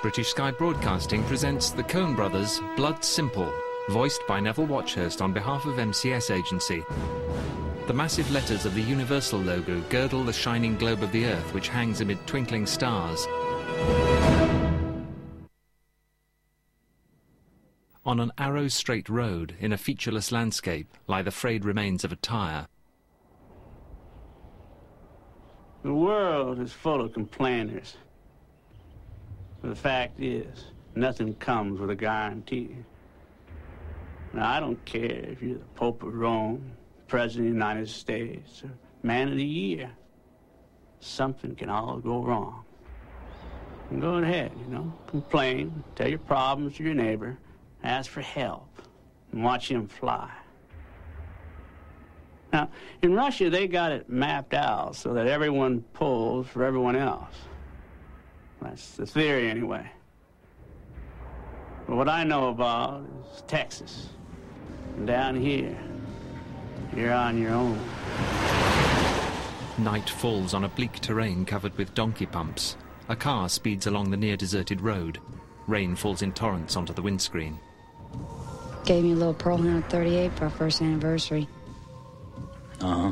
British Sky Broadcasting presents the Coen Brothers' Blood Simple, voiced by Neville Watchurst on behalf of MCS Agency. The massive letters of the Universal logo girdle the shining globe of the Earth which hangs amid twinkling stars. On an arrow-straight road, in a featureless landscape, lie the frayed remains of a tyre. The world is full of complainers. But the fact is, nothing comes with a guarantee. Now, I don't care if you're the Pope of Rome, President of the United States, or Man of the Year. Something can all go wrong. And go ahead, complain, tell your problems to your neighbor, ask for help, and watch him fly. Now, in Russia, they got it mapped out so that everyone pulls for everyone else. That's the theory, anyway. But what I know about is Texas. And down here, you're on your own. Night falls on a bleak terrain covered with donkey pumps. A car speeds along the near-deserted road. Rain falls in torrents onto the windscreen. Gave me a little Pearl 138 for our first anniversary. Uh-huh.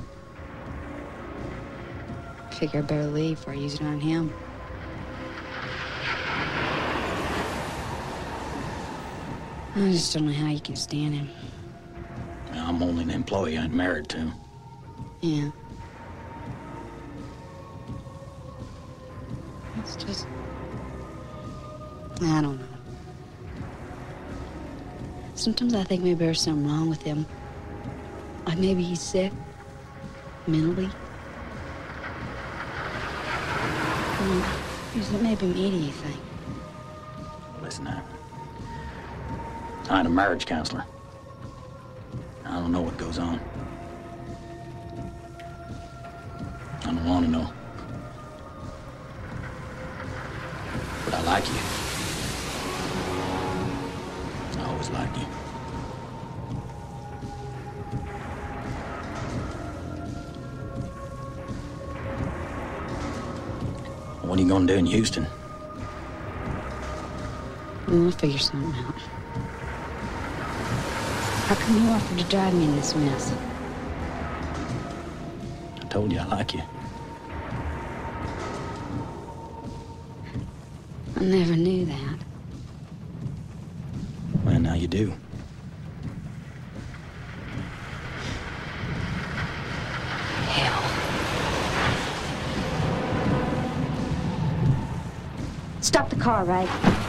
Figure I better leave before I use it on him. I just don't know how you can stand him. I'm only an employee. I'm married to. Yeah. It's just... I don't know. Sometimes I think maybe there's something wrong with him. Like maybe he's sick. Mentally. Is it maybe me, do you think? Listen now. I'm a marriage counselor. I don't know what goes on. I don't want to know. But I like you. I always liked you. What are you gonna do in Houston? We'll figure something out. How come you offered to drive me in this mess? I told you I like you. I never knew that. Well, now you do. Hell. Stop the car, Ray.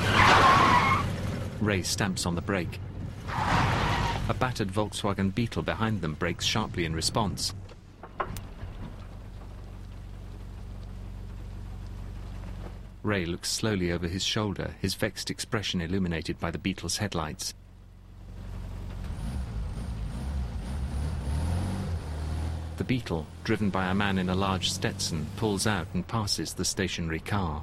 Ray stamps on the brake. A battered Volkswagen Beetle behind them brakes sharply in response. Ray looks slowly over his shoulder, his vexed expression illuminated by the Beetle's headlights. The Beetle, driven by a man in a large Stetson, pulls out and passes the stationary car.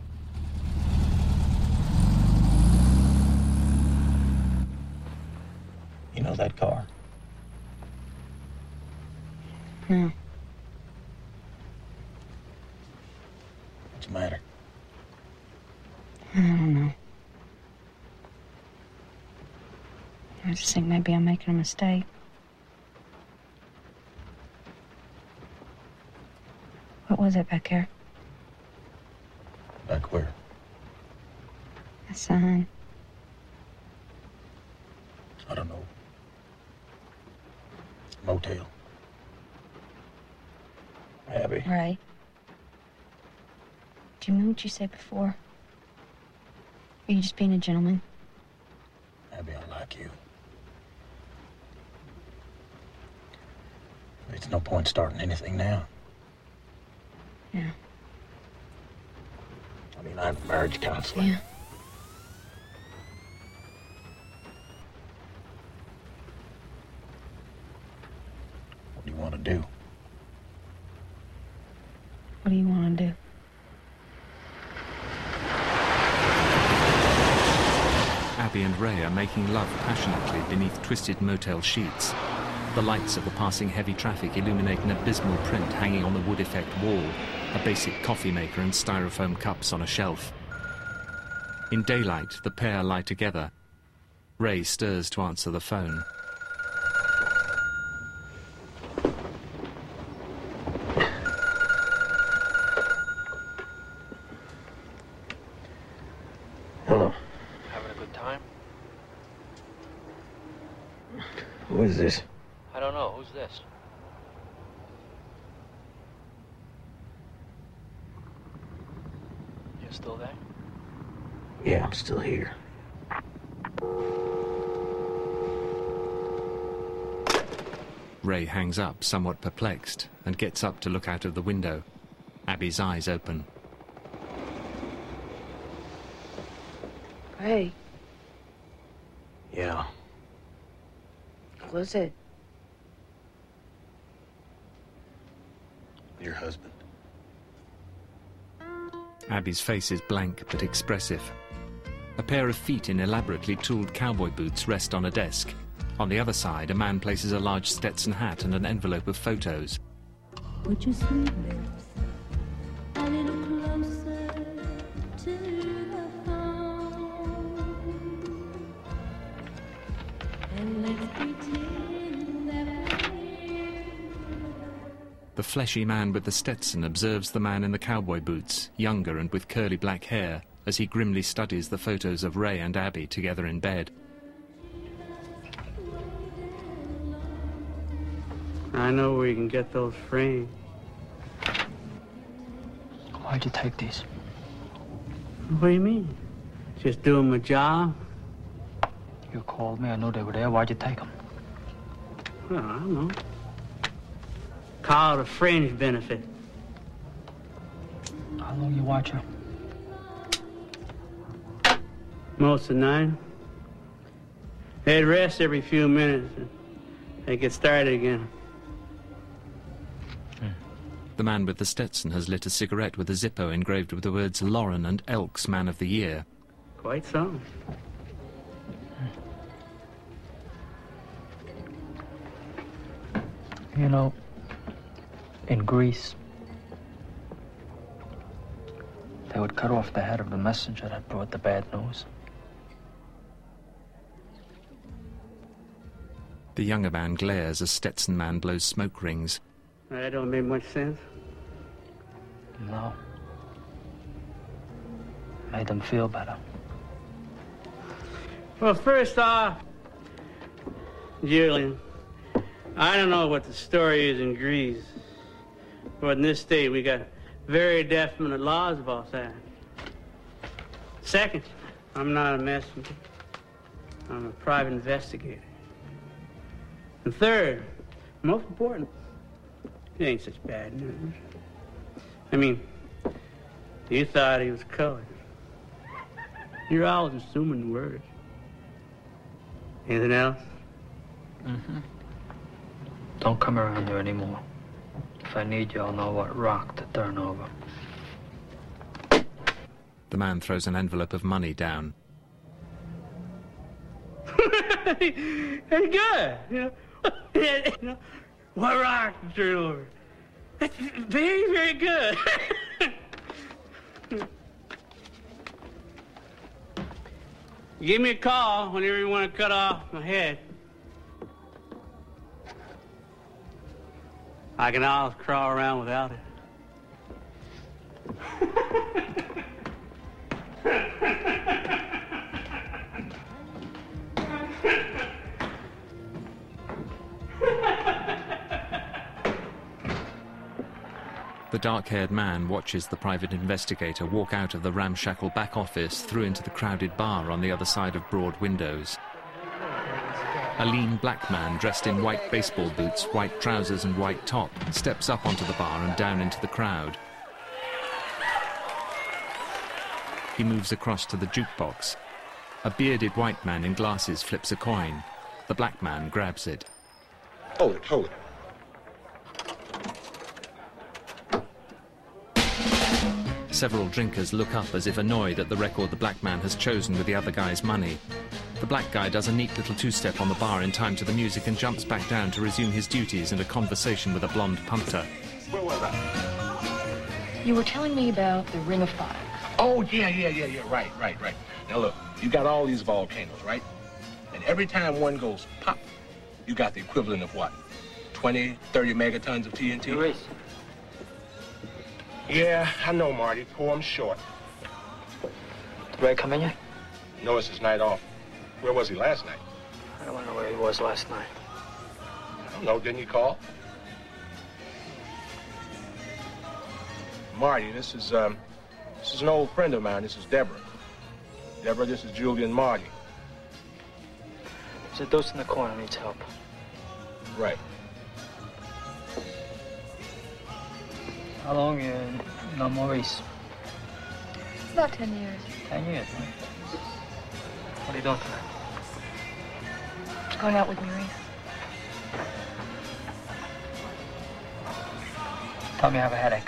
You know that car? No. What's the matter? I don't know. I just think maybe I'm making a mistake. What was it back there? Back where? A sign. I don't know. Motel. Abby. Right. Do you mean what you said before? Are you just being a gentleman? Abby, I like you. It's no point starting anything now. Yeah. I mean, I'm a marriage counselor. Yeah. What do you want to do? What do you want to do? Abby and Ray are making love passionately beneath twisted motel sheets. The lights of the passing heavy traffic illuminate an abysmal print hanging on the wood effect wall, a basic coffee maker and styrofoam cups on a shelf. In daylight, the pair lie together. Ray stirs to answer the phone. Hello. Having a good time? Who is this? I don't know. Who's this? You're still there? Yeah, I'm still here. Ray hangs up, somewhat perplexed, and gets up to look out of the window. Abby's eyes open. Ray, Yeah. what was it? Your husband. Abby's face is blank but expressive. A pair of feet in elaborately tooled cowboy boots rest on a desk. On the other side, a man places a large Stetson hat and an envelope of photos. Put your sweet lips a little closer to the phone, and let's pretend that we're... The fleshy man with the Stetson observes the man in the cowboy boots, younger and with curly black hair, as he grimly studies the photos of Ray and Abby together in bed. I know where you can get those framed. Why'd you take these? What do you mean? Just doing my job? You called me. I knew they were there. Why'd you take them? Well, I don't know. Call it a fringe benefit. How long you watch her? Most of the night. They'd rest every few minutes and they get started again. The man with the Stetson has lit a cigarette with a Zippo engraved with the words Lauren and Elks Man of the Year. Quite so. You know, in Greece, they would cut off the head of the messenger that brought the bad news. The younger man glares as Stetson man blows smoke rings. That don't make much sense. No. Made them feel better. Well, first off, Julian, I don't know what the story is in Greece, but in this state we got very definite laws about that. Second, I'm not a messenger. I'm a private investigator. And third, most important, it ain't such bad news. I mean, you thought he was colored. You're always assuming words. Anything else? Mm-hmm. Don't come around here anymore. If I need you, I'll know what rock to turn over. The man throws an envelope of money down. Hey, good. You know, what rock to turn over? That's very, very good. Give me a call whenever you want to cut off my head. I can always crawl around without it. The dark-haired man watches the private investigator walk out of the ramshackle back office through into the crowded bar on the other side of broad windows. A lean black man dressed in white baseball boots, white trousers and white top steps up onto the bar and down into the crowd. He moves across to the jukebox. A bearded white man in glasses flips a coin. The black man grabs it. Hold it, hold it. Several drinkers look up as if annoyed at the record the black man has chosen with the other guy's money. The black guy does a neat little two-step on the bar in time to the music and jumps back down to resume his duties and a conversation with a blonde punter. Where was I? You were telling me about the Ring of Fire. Oh, yeah. Right. Now, look, you got all these volcanoes, right? And every time one goes pop, you got the equivalent of what? 20, 30 megatons of TNT? Maurice. Yeah, I know, Marty. Pull 'em short. Did Ray come in yet? No, it's his night off. Where was he last night? I don't know where he was last night. I don't know. Didn't he call? Marty, this is an old friend of mine. This is Deborah. Deborah, this is Julian Marty. There's a deuce in the corner needs help. Right. How long you know Maurice? About 10 years. 10 years, right? What are you doing tonight? Going out with Maurice. Tell me I have a headache.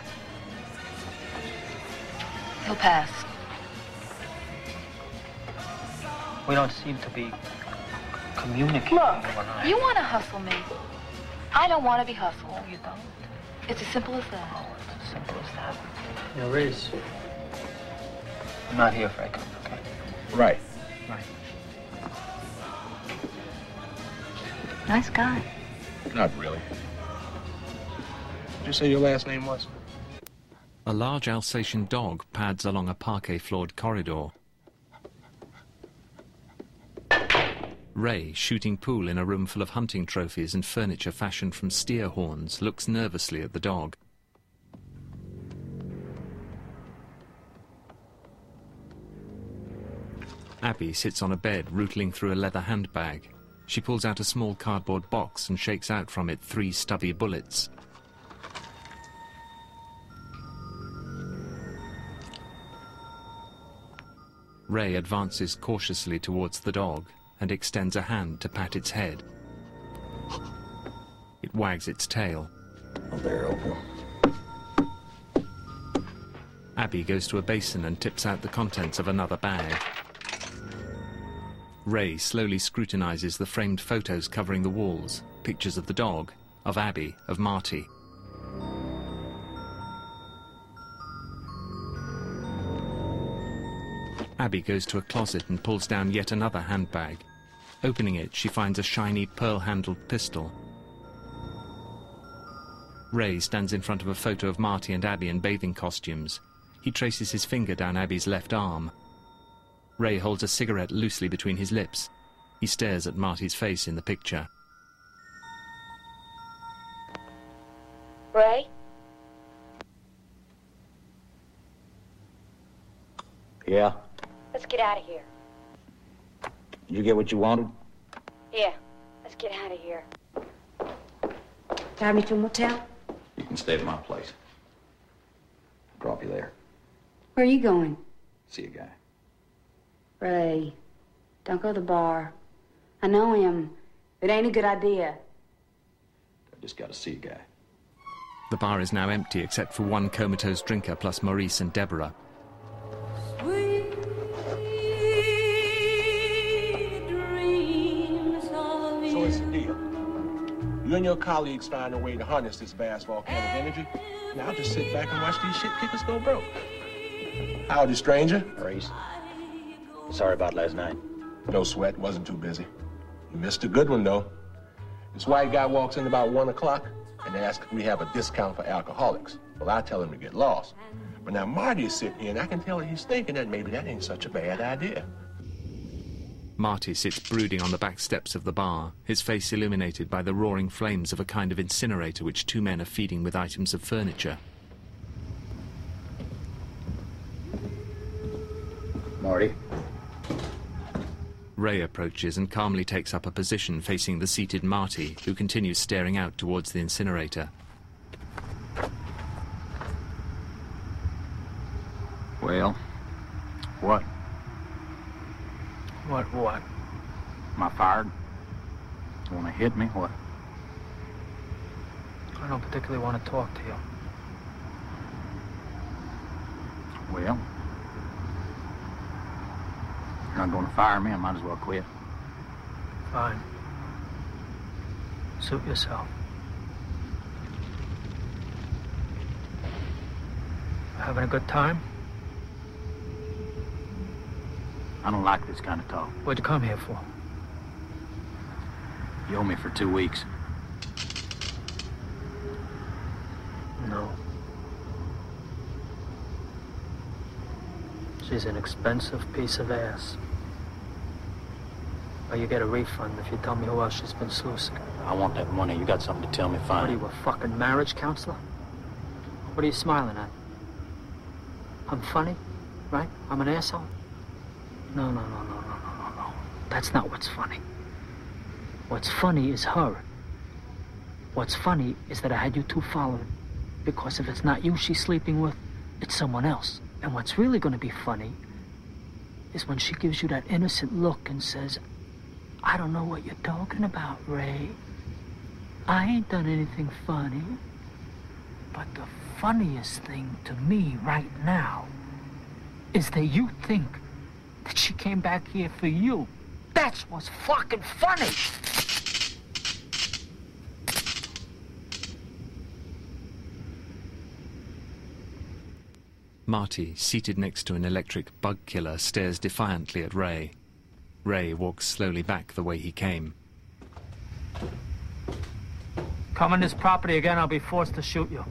He'll pass. We don't seem to be communicating. Look, you want to hustle me. I don't want to be hustled. Oh, you don't? It's as simple as that. Oh, it's as simple as that. Maurice. I'm not here, Frank, okay? Right. Right. Nice guy. Not really. Did you say your last name was? A large Alsatian dog pads along a parquet-floored corridor. Ray, shooting pool in a room full of hunting trophies and furniture fashioned from steer horns, looks nervously at the dog. Abby sits on a bed, rootling through a leather handbag. She pulls out a small cardboard box and shakes out from it 3 stubby bullets. Ray advances cautiously towards the dog and extends a hand to pat its head. It wags its tail. Oh, there, Opal. Abby goes to a basin and tips out the contents of another bag. Ray slowly scrutinizes the framed photos covering the walls, pictures of the dog, of Abby, of Marty. Abby goes to a closet and pulls down yet another handbag. Opening it, she finds a shiny pearl-handled pistol. Ray stands in front of a photo of Marty and Abby in bathing costumes. He traces his finger down Abby's left arm. Ray holds a cigarette loosely between his lips. He stares at Marty's face in the picture. Ray? Yeah? Let's get out of here. Did you get what you wanted? Yeah, let's get out of here. Drive me to a motel? You can stay at my place. I'll drop you there. Where are you going? See a guy. Ray, don't go to the bar. I know him. It ain't a good idea. I just gotta see a guy. The bar is now empty except for one comatose drinker plus Maurice and Deborah. So it's a deal. You and your colleagues find a way to harness this vast volcanic energy. Now I'll just sit back and watch these shit kickers go broke. Howdy, stranger. Maurice. Sorry about last night. No sweat, wasn't too busy. You missed a good one, though. This white guy walks in about 1 o'clock and asks if we have a discount for alcoholics. Well, I tell him to get lost. But now Marty is sitting here, and I can tell that he's thinking that maybe that ain't such a bad idea. Marty sits brooding on the back steps of the bar, his face illuminated by the roaring flames of a kind of incinerator which 2 men are feeding with items of furniture. Marty? Ray approaches and calmly takes up a position facing the seated Marty, who continues staring out towards the incinerator. Well, what? What? Am I fired? You wanna hit me? What? I don't particularly want to talk to you. Well, you're not gonna fire me, I might as well quit. Fine. Suit yourself. Having a good time? I don't like this kind of talk. What'd you come here for? You owe me for 2 weeks. No. She's an expensive piece of ass. Or you get a refund if you tell me who else she's been sluicing. I want that money. You got something to tell me, fine. What are you, a fucking marriage counselor? What are you smiling at? I'm funny, right? I'm an asshole? No. That's not what's funny. What's funny is her. What's funny is that I had you two following. Because if it's not you she's sleeping with, it's someone else. And what's really gonna be funny is when she gives you that innocent look and says, I don't know what you're talking about, Ray. I ain't done anything funny. But the funniest thing to me right now is that you think that she came back here for you. That's what's fucking funny. Marty, seated next to an electric bug killer, stares defiantly at Ray. Ray walks slowly back the way he came. Come on this property again, I'll be forced to shoot you.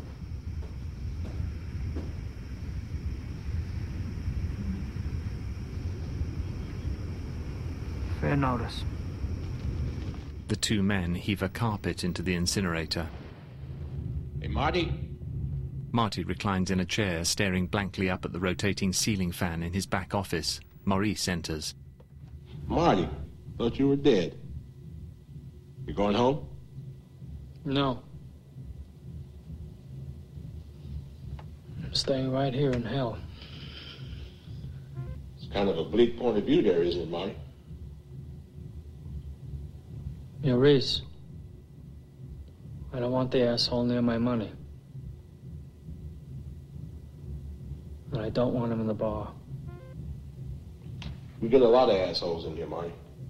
Fair notice. The two men heave a carpet into the incinerator. Hey, Marty. Marty reclines in a chair, staring blankly up at the rotating ceiling fan in his back office. Maurice enters. Marty, thought you were dead. You going home? No. I'm staying right here in hell. It's kind of a bleak point of view there, isn't it, Marty? Yeah, Reese. I don't want the asshole near my money. And I don't want him in the bar. We get a lot of assholes in here, Marty.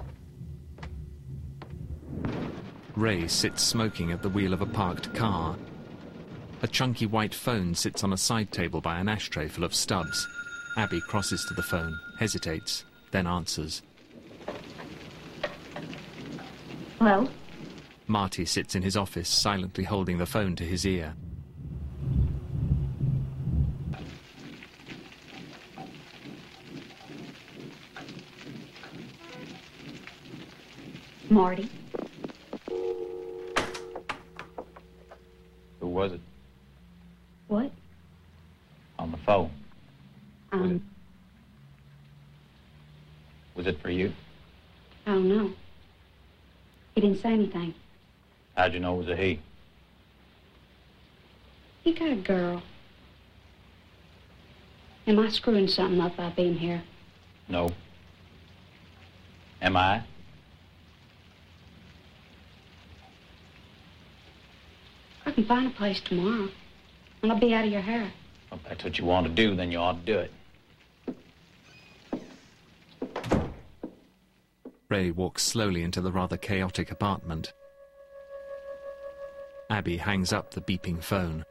Ray sits smoking at the wheel of a parked car. A chunky white phone sits on a side table by an ashtray full of stubs. Abby crosses to the phone, hesitates, then answers. Hello? Marty sits in his office, silently holding the phone to his ear. Marty? Who was it? What? On the phone. Was it for you? I don't know. He didn't say anything. How'd you know it was a he? He got a girl. Am I screwing something up by being here? No. Am I? I can find a place tomorrow, and I'll be out of your hair. Well, if that's what you want to do, then you ought to do it. Ray walks slowly into the rather chaotic apartment. Abby hangs up the beeping phone.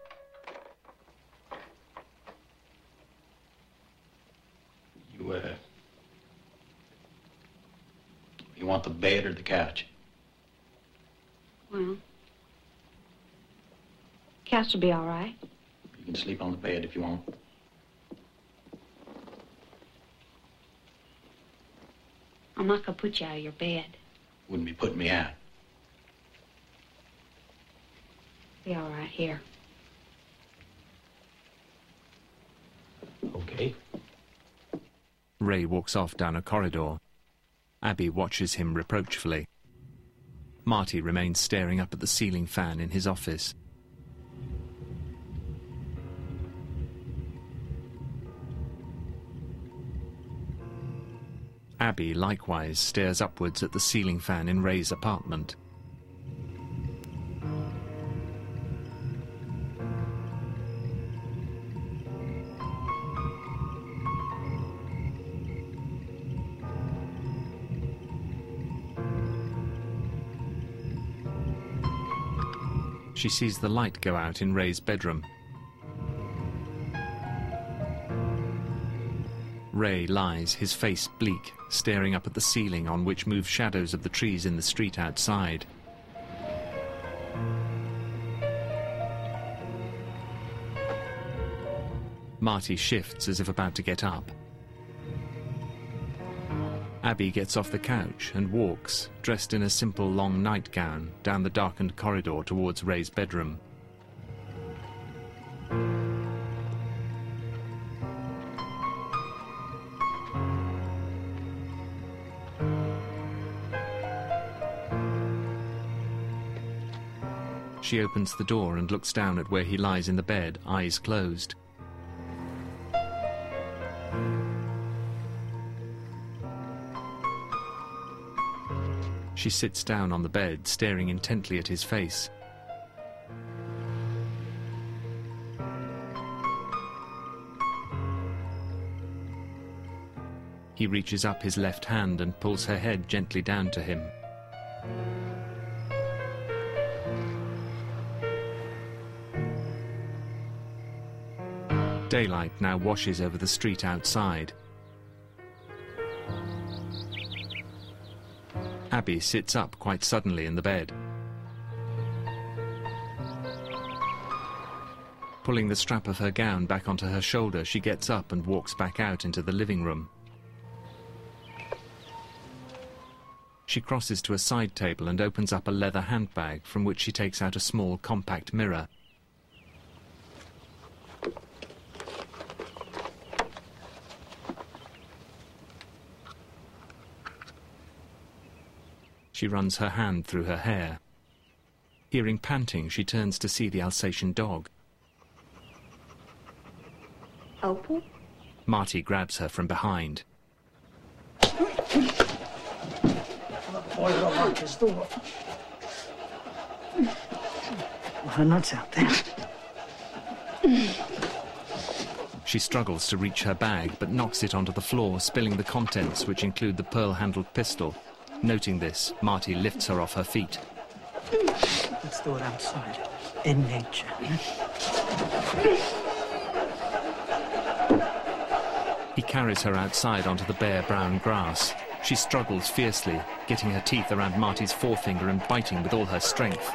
You want the bed or the couch? Well, couch will be all right. You can sleep on the bed if you want. I'm not gonna put you out of your bed. Wouldn't be putting me out. Be all right here. Okay. Ray walks off down a corridor. Abby watches him reproachfully. Marty remains staring up at the ceiling fan in his office. Abby likewise stares upwards at the ceiling fan in Ray's apartment. She sees the light go out in Ray's bedroom. Ray lies, his face bleak, staring up at the ceiling on which move shadows of the trees in the street outside. Marty shifts as if about to get up. Abby gets off the couch and walks, dressed in a simple long nightgown, down the darkened corridor towards Ray's bedroom. She opens the door and looks down at where he lies in the bed, eyes closed. She sits down on the bed, staring intently at his face. He reaches up his left hand and pulls her head gently down to him. Daylight now washes over the street outside. Abby sits up quite suddenly in the bed. Pulling the strap of her gown back onto her shoulder, she gets up and walks back out into the living room. She crosses to a side table and opens up a leather handbag from which she takes out a small compact mirror. She runs her hand through her hair. Hearing panting, she turns to see the Alsatian dog. Opal? Marty grabs her from behind. Boy, lock his door. Her nuts out there. She struggles to reach her bag, but knocks it onto the floor, spilling the contents, which include the pearl-handled pistol. Noting this, Marty lifts her off her feet. Let's do it outside, in nature. He carries her outside onto the bare brown grass. She struggles fiercely, getting her teeth around Marty's forefinger and biting with all her strength.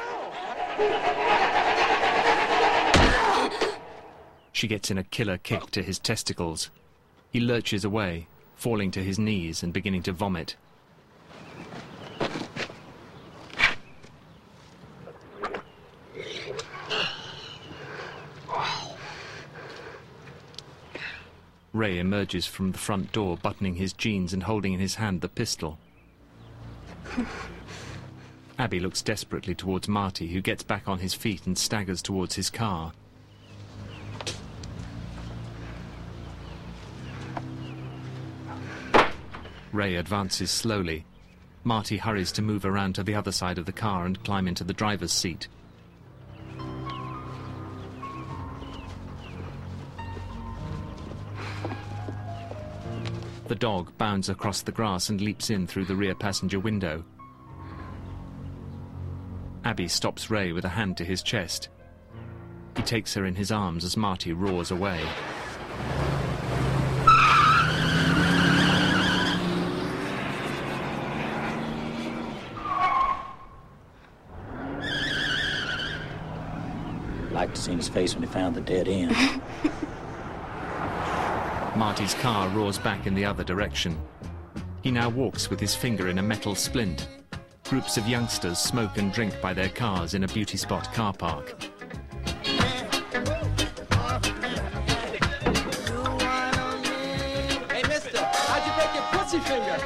She gets in a killer kick to his testicles. He lurches away, falling to his knees and beginning to vomit. Ray emerges from the front door, buttoning his jeans and holding in his hand the pistol. Abby looks desperately towards Marty, who gets back on his feet and staggers towards his car. Ray advances slowly. Marty hurries to move around to the other side of the car and climb into the driver's seat. The dog bounds across the grass and leaps in through the rear passenger window. Abby stops Ray with a hand to his chest. He takes her in his arms as Marty roars away. Liked to see his face when he found the dead end. Marty's car roars back in the other direction. He now walks with his finger in a metal splint. Groups of youngsters smoke and drink by their cars in a beauty spot car park. Hey, mister, how'd you break your pussy finger?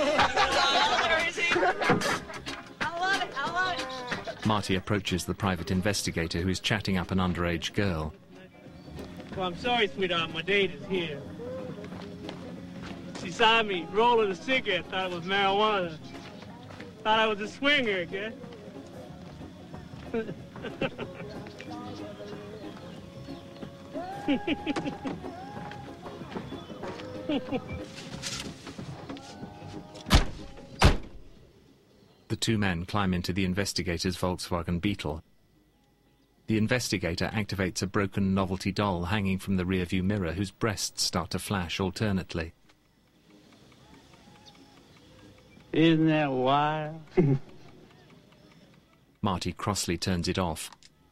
I love it. Marty approaches the private investigator, who is chatting up an underage girl. Well, I'm sorry, sweetheart. My date is here. She saw me rolling a cigarette, thought it was marijuana. Thought I was a swinger, I guess. The two men climb into the investigator's Volkswagen Beetle. The investigator activates a broken novelty doll hanging from the rearview mirror, whose breasts start to flash alternately. Isn't that wild? Marty crossly turns it off.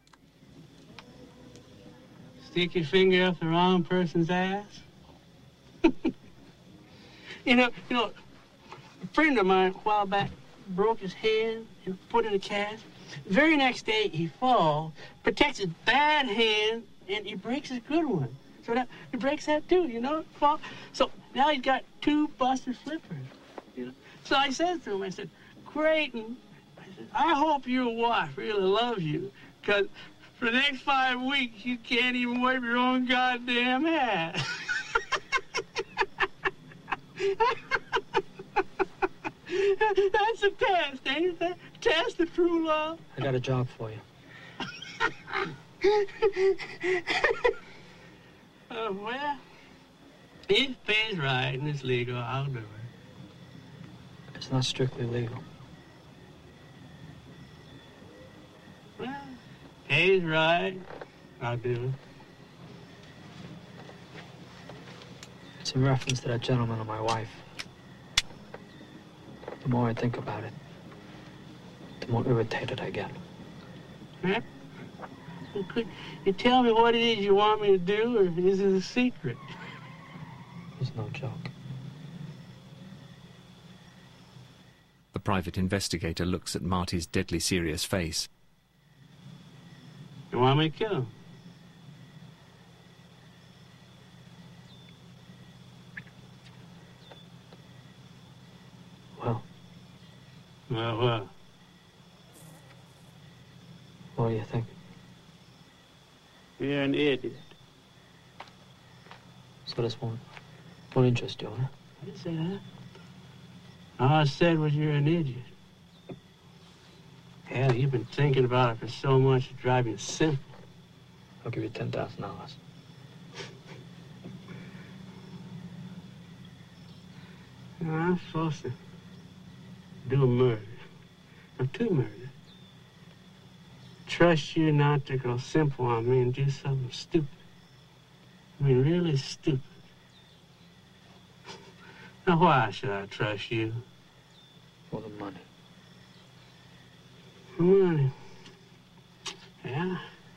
Stick your finger up the wrong person's ass? You know, a friend of mine a while back broke his hand and put in a cast. The very next day he falls, protects his bad hand, and he breaks his good one. So that he breaks that too, you know? Fall. So now he's got 2 busted flippers, you know? So I said to him, I said, Creighton, I hope your wife really loves you, because for the next 5 weeks, you can't even wipe your own goddamn ass. That's a test, ain't it? Test of true love. I got a job for you. Well, if it pays right and it's legal, I'll do it. It's not strictly legal. Well, pays right, I'll do it. It's in reference to that gentleman and my wife. The more I think about it, the more irritated I get. Huh? Well, could you tell me what it is you want me to do, or is it a secret? It's no joke. The private investigator looks at Marty's deadly serious face. You want me to kill him? Well, what? What do you think? You're an idiot. So this won't interest you, huh? I didn't say that. All I said was you're an idiot. Hell, you've been thinking about it for so much it drives you simple. I'll give you $10,000. I'm supposed to do a murder. Or 2 murders. Trust you not to go simple on me and do something stupid. I mean, really stupid. Now, why should I trust you? For the money. The money? Yeah.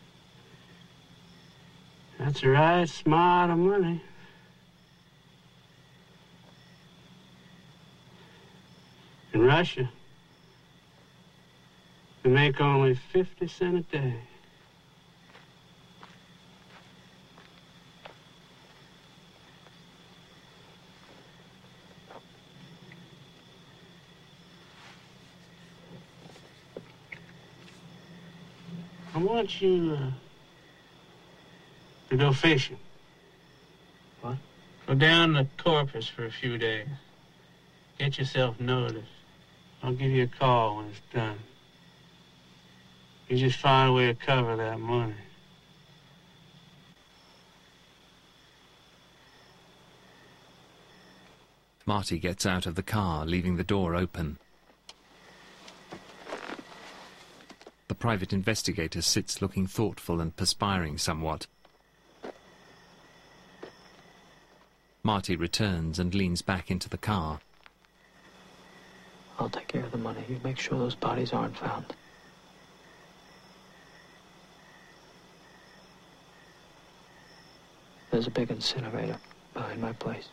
That's the right smart of money. In Russia, they make only 50 cents a day. I want you to go fishing. What? Go down to Corpus for a few days. Get yourself noticed. I'll give you a call when it's done. You just find a way to cover that money. Marty gets out of the car, leaving the door open. The private investigator sits looking thoughtful and perspiring somewhat. Marty returns and leans back into the car. I'll take care of the money. You make sure those bodies aren't found. There's a big incinerator behind my place.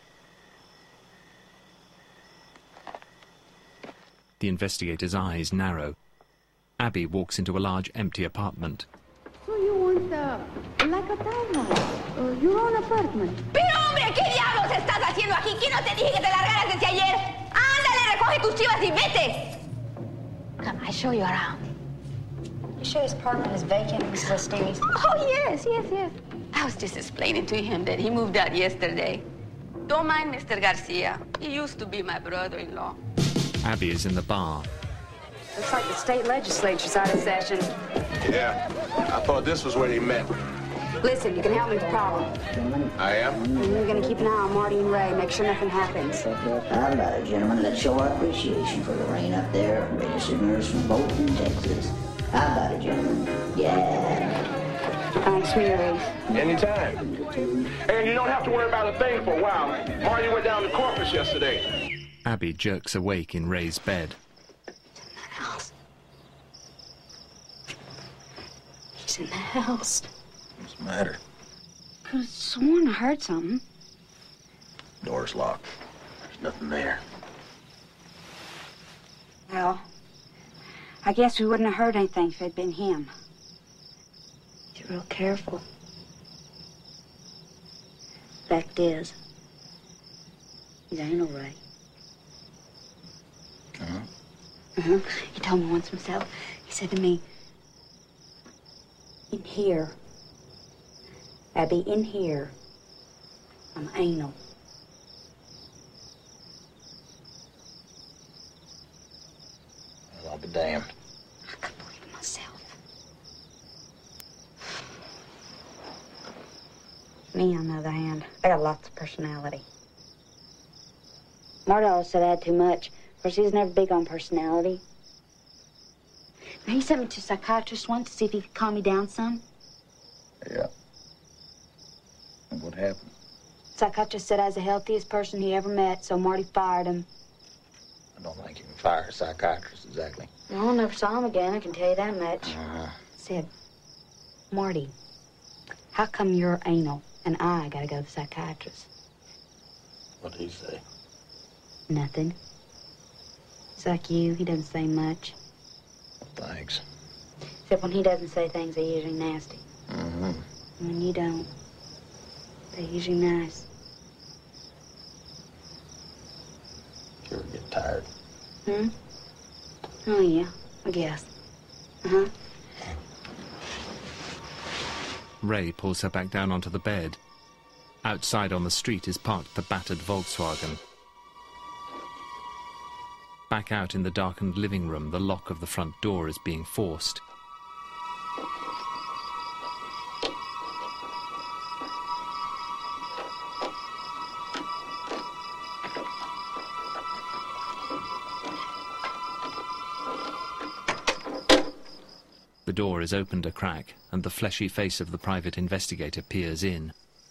The investigator's eyes narrow. Abby walks into a large, empty apartment. So you want like a townhouse, your own apartment. Pero hombre, ¿qué diablos estás haciendo aquí? ¿Quién no te dije que te largaras desde ayer? Ándale, recoge tus chivas y vete. Come, I show you around. You sure his apartment is vacant, Mrs. Estes? Oh, yes. I was just explaining to him that he moved out yesterday. Don't mind Mr. Garcia. He used to be my brother-in-law. Abby is in the bar. Looks like the state legislature's out of session. Yeah, I thought this was where they met. Listen, you can help me with the problem. I am? And you're gonna keep an eye on Marty and Ray, make sure nothing happens. How about it, gentlemen? Let's show our appreciation for Lorraine up there, registered nurse from Bolton, Texas. How about it, gentlemen? Yeah. Thanks, Mary. Anytime. And you don't have to worry about a thing for a while. Marty went down to Corpus yesterday. Abby jerks awake in Ray's bed. He's in the house. He's in the house. What's the matter? Could have sworn I heard something. Door's locked. There's nothing there. Well, I guess we wouldn't have heard anything if it had been him. Be real careful. Fact is, he's anal, Ray. Uh-huh. He told me once himself. He said to me, in here, Abby, in here, I'm anal. Well, I'll be damned. I couldn't believe it myself. Me, on the other hand, I got lots of personality. Marty always said I had too much. Of course, he was never big on personality. Now, he sent me to a psychiatrist once to see if he could calm me down some. Yeah. And what happened? Psychiatrist said I was the healthiest person he ever met, so Marty fired him. I don't think you can fire a psychiatrist exactly. Well, I never saw him again, I can tell you that much. Uh-huh. Said, Marty, how come you're anal and I gotta go to the psychiatrist? What did he say? Nothing. He's like you, he doesn't say much. Thanks. Except when he doesn't say things, they're usually nasty. Mm-hmm. And when you don't, they're usually nice. You ever get tired? Hmm? Oh, yeah, I guess. Uh-huh. Ray pulls her back down onto the bed. Outside on the street is parked the battered Volkswagen. Back out in the darkened living room, the lock of the front door is being forced. The door is opened a crack, and the fleshy face of the private investigator peers in.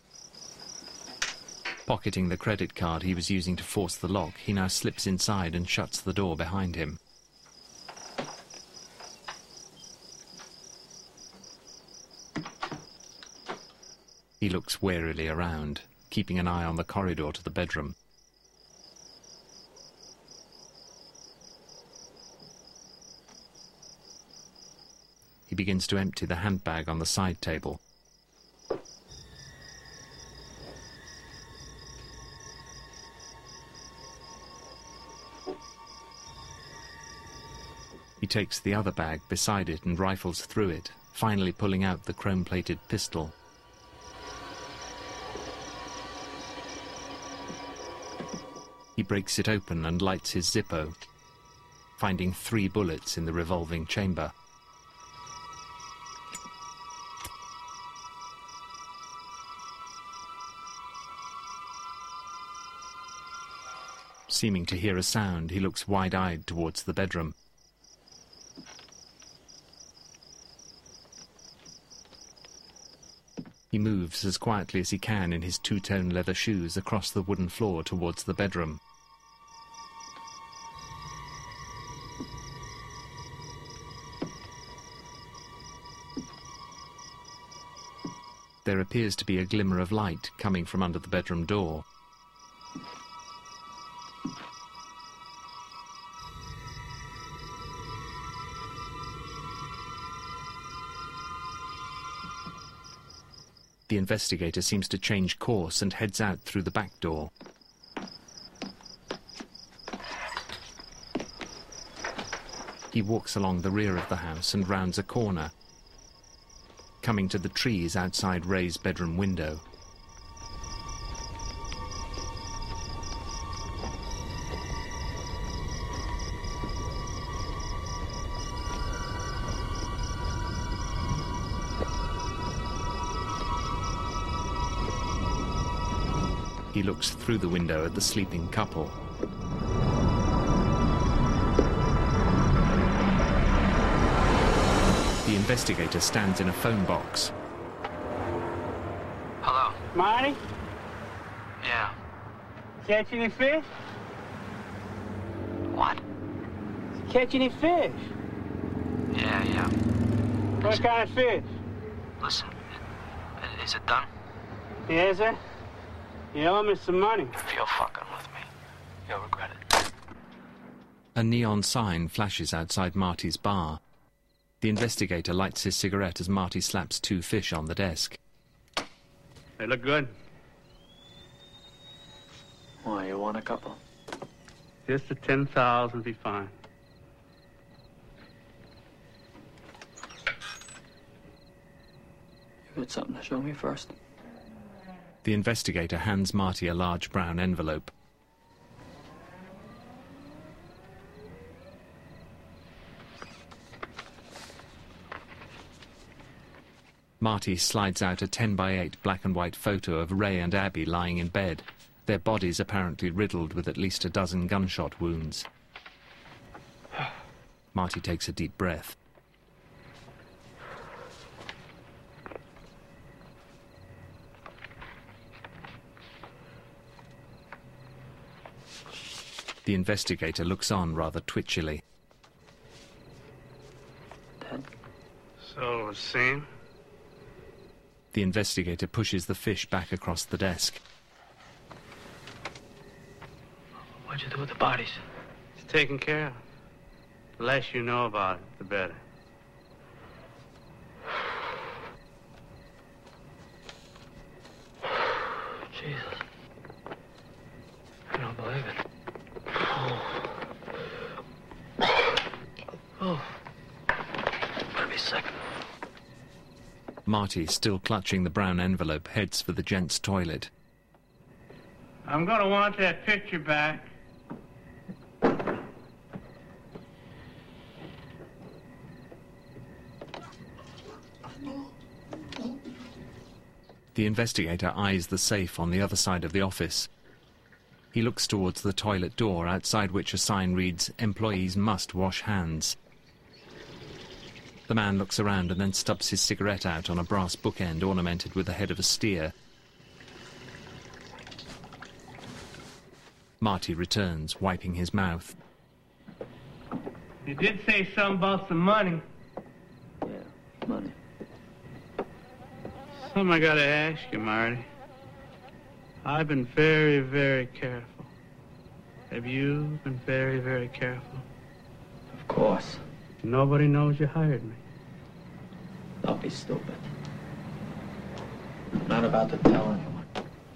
Pocketing the credit card he was using to force the lock, he now slips inside and shuts the door behind him. He looks warily around, keeping an eye on the corridor to the bedroom. He begins to empty the handbag on the side table. He takes the other bag beside it and rifles through it, finally pulling out the chrome-plated pistol. He breaks it open and lights his Zippo, finding 3 bullets in the revolving chamber. Seeming to hear a sound, he looks wide-eyed towards the bedroom. He moves as quietly as he can in his two-tone leather shoes across the wooden floor towards the bedroom. There appears to be a glimmer of light coming from under the bedroom door. The investigator seems to change course and heads out through the back door. He walks along the rear of the house and rounds a corner, coming to the trees outside Ray's bedroom window. He looks through the window at the sleeping couple. The investigator stands in a phone box. Hello? Marty, Yeah. catch any fish? catch any fish? Yeah. What kind of fish? Listen, is it done? Yes, sir. You owe me some money. If you're fucking with me, you'll regret it. A neon sign flashes outside Marty's bar. The investigator lights his cigarette as Marty slaps 2 fish on the desk. They look good. Why, you want a couple? Just the 10,000 will be fine. You got something to show me first? The investigator hands Marty a large brown envelope. Marty slides out a 10x8 black and white photo of Ray and Abby lying in bed, their bodies apparently riddled with at least a dozen gunshot wounds. Marty takes a deep breath. The investigator looks on rather twitchily. Dead? So it would seem. The investigator pushes the fish back across the desk. What'd you do with the bodies? It's taken care of. The less you know about it, the better. Jesus. I don't believe it. Oh. I'm gonna be sick. Marty, still clutching the brown envelope, heads for the gents' toilet. I'm gonna want that picture back. The investigator eyes the safe on the other side of the office. He looks towards the toilet door, outside which a sign reads, "Employees must wash hands." The man looks around and then stubs his cigarette out on a brass bookend ornamented with the head of a steer. Marty returns, wiping his mouth. You did say something about some money. Yeah, money. Something I gotta ask you, Marty. I've been very, very careful. Have you been very, very careful? Of course. Nobody knows you hired me. Don't be stupid. I'm not about to tell anyone.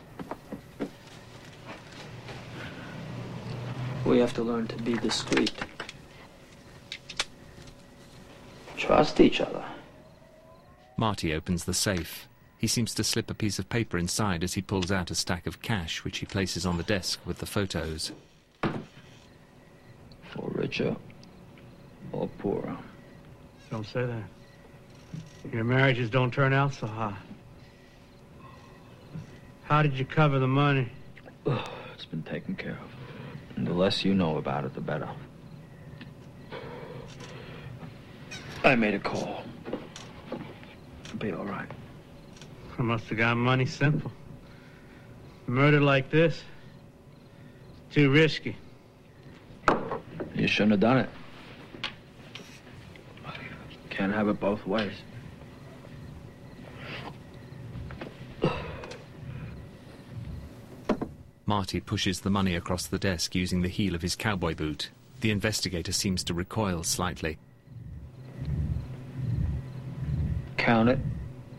We have to learn to be discreet. Trust each other. Marty opens the safe. He seems to slip a piece of paper inside as he pulls out a stack of cash, which he places on the desk with the photos. For richer or poorer. Don't say that. Your marriages don't turn out so hot. How did you cover the money? It's been taken care of. And the less you know about it, the better. I made a call. It'll be all right. I must have got money simple. Murder like this, too risky. You shouldn't have done it. Can't have it both ways. Marty pushes the money across the desk using the heel of his cowboy boot. The investigator seems to recoil slightly. Count it.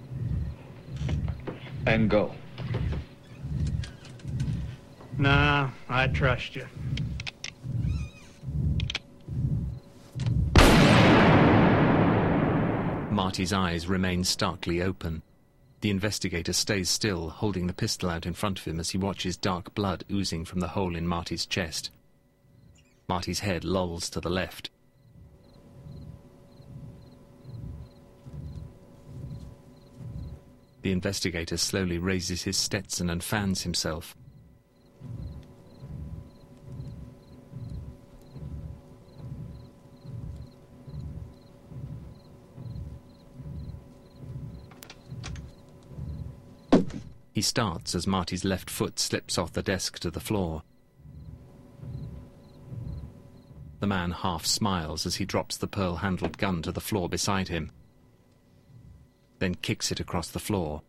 And go. Nah, I trust you. Marty's eyes remain starkly open. The investigator stays still, holding the pistol out in front of him as he watches dark blood oozing from the hole in Marty's chest. Marty's head lolls to the left. The investigator slowly raises his Stetson and fans himself. He starts as Marty's left foot slips off the desk to the floor. The man half smiles as he drops the pearl-handled gun to the floor beside him, then kicks it across the floor.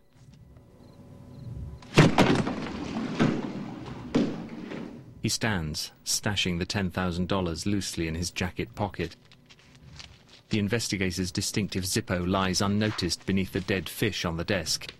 He stands, stashing the $10,000 loosely in his jacket pocket. The investigator's distinctive Zippo lies unnoticed beneath a dead fish on the desk.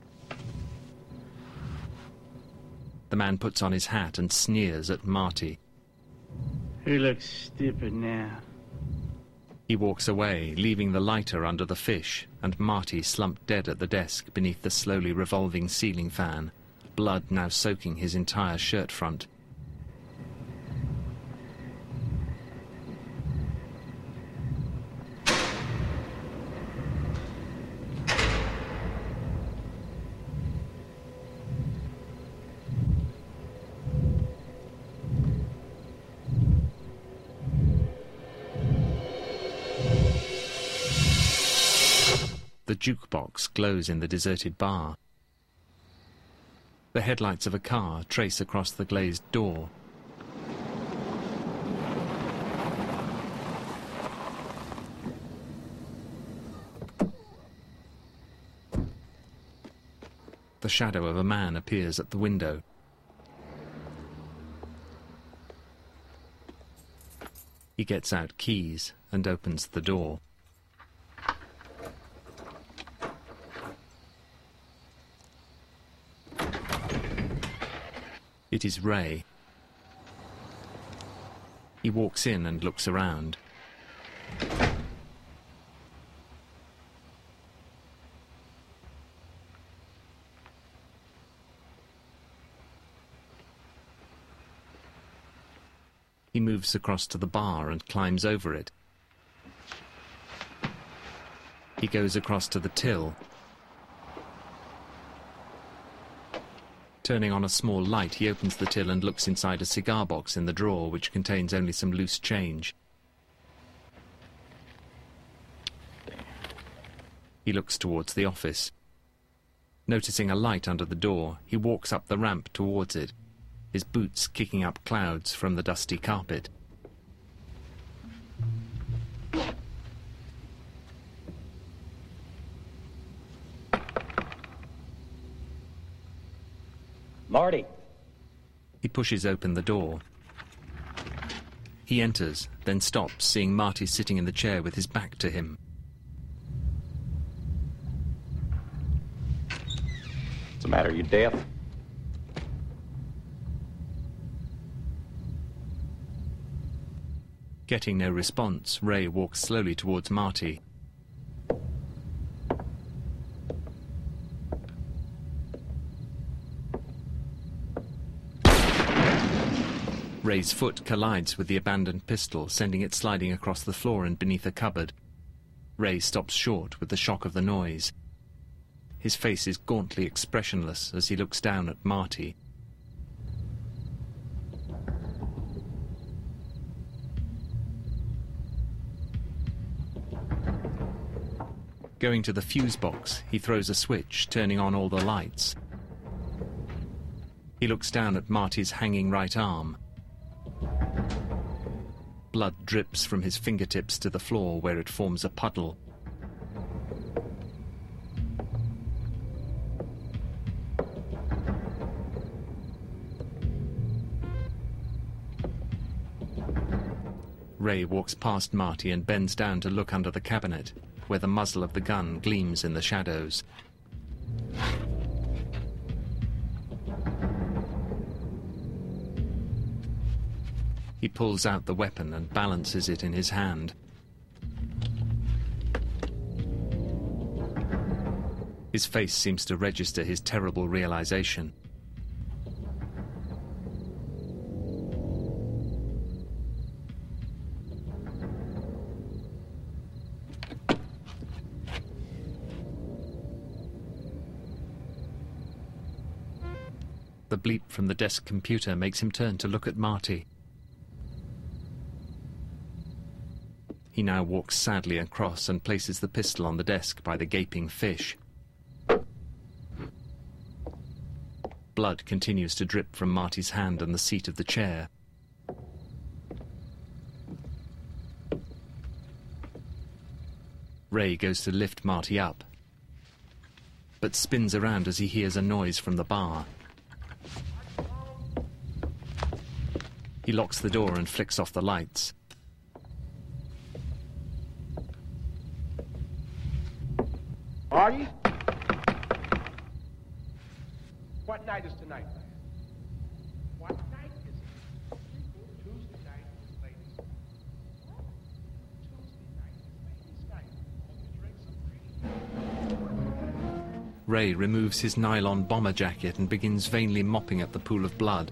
The man puts on his hat and sneers at Marty. He looks stupid now. He walks away, leaving the lighter under the fish, and Marty slumped dead at the desk beneath the slowly revolving ceiling fan, blood now soaking his entire shirt front. The jukebox glows in the deserted bar. The headlights of a car trace across the glazed door. The shadow of a man appears at the window. He gets out keys and opens the door. It is Ray. He walks in and looks around. He moves across to the bar and climbs over it. He goes across to the till. Turning on a small light, he opens the till and looks inside a cigar box in the drawer, which contains only some loose change. He looks towards the office. Noticing a light under the door, he walks up the ramp towards it, his boots kicking up clouds from the dusty carpet. Marty! He pushes open the door. He enters, then stops, seeing Marty sitting in the chair with his back to him. What's the matter, you deaf? Getting no response, Ray walks slowly towards Marty. Ray's foot collides with the abandoned pistol, sending it sliding across the floor and beneath a cupboard. Ray stops short with the shock of the noise. His face is gauntly expressionless as he looks down at Marty. Going to the fuse box, he throws a switch, turning on all the lights. He looks down at Marty's hanging right arm. Blood drips from his fingertips to the floor, where it forms a puddle. Ray walks past Marty and bends down to look under the cabinet, where the muzzle of the gun gleams in the shadows. He pulls out the weapon and balances it in his hand. His face seems to register his terrible realization. The bleep from the desk computer makes him turn to look at Marty. He now walks sadly across and places the pistol on the desk by the gaping fish. Blood continues to drip from Marty's hand and the seat of the chair. Ray goes to lift Marty up, but spins around as he hears a noise from the bar. He locks the door and flicks off the lights. Marty? What night is tonight? What night is it? Tuesday night is ladies. What? Tuesday night is ladies' night. Hope you drink some green. Ray removes his nylon bomber jacket and begins vainly mopping at the pool of blood.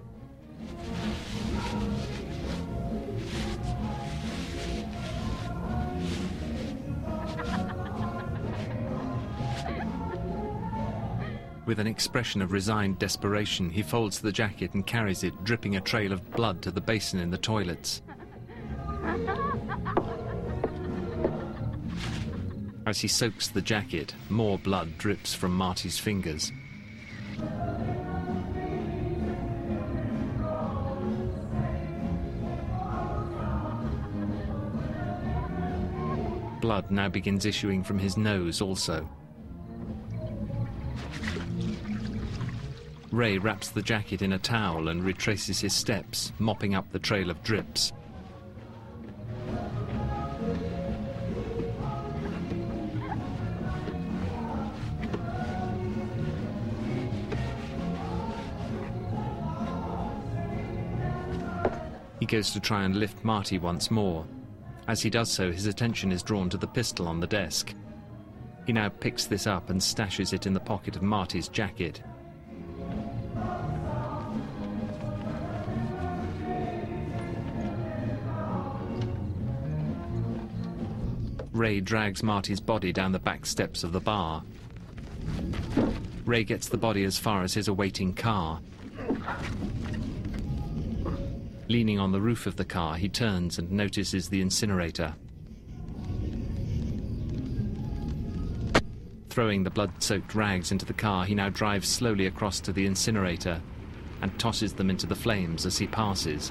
With an expression of resigned desperation, he folds the jacket and carries it, dripping a trail of blood to the basin in the toilets. As he soaks the jacket, more blood drips from Marty's fingers. Blood now begins issuing from his nose also. Ray wraps the jacket in a towel and retraces his steps, mopping up the trail of drips. He goes to try and lift Marty once more. As he does so, his attention is drawn to the pistol on the desk. He now picks this up and stashes it in the pocket of Marty's jacket. Ray drags Marty's body down the back steps of the bar. Ray gets the body as far as his awaiting car. Leaning on the roof of the car, he turns and notices the incinerator. Throwing the blood-soaked rags into the car, he now drives slowly across to the incinerator and tosses them into the flames as he passes.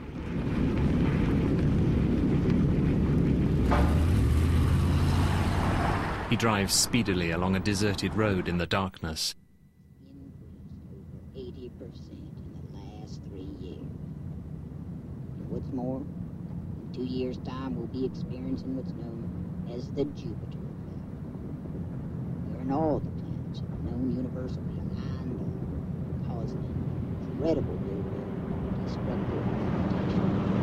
He drives speedily along a deserted road in the darkness. Increased over 80% in the last 3 years. And what's more, in 2 years' time, we'll be experiencing what's known as the Jupiter effect, wherein all the planets of the known universe will be lined up, causing an incredible rate of destructive gravitation.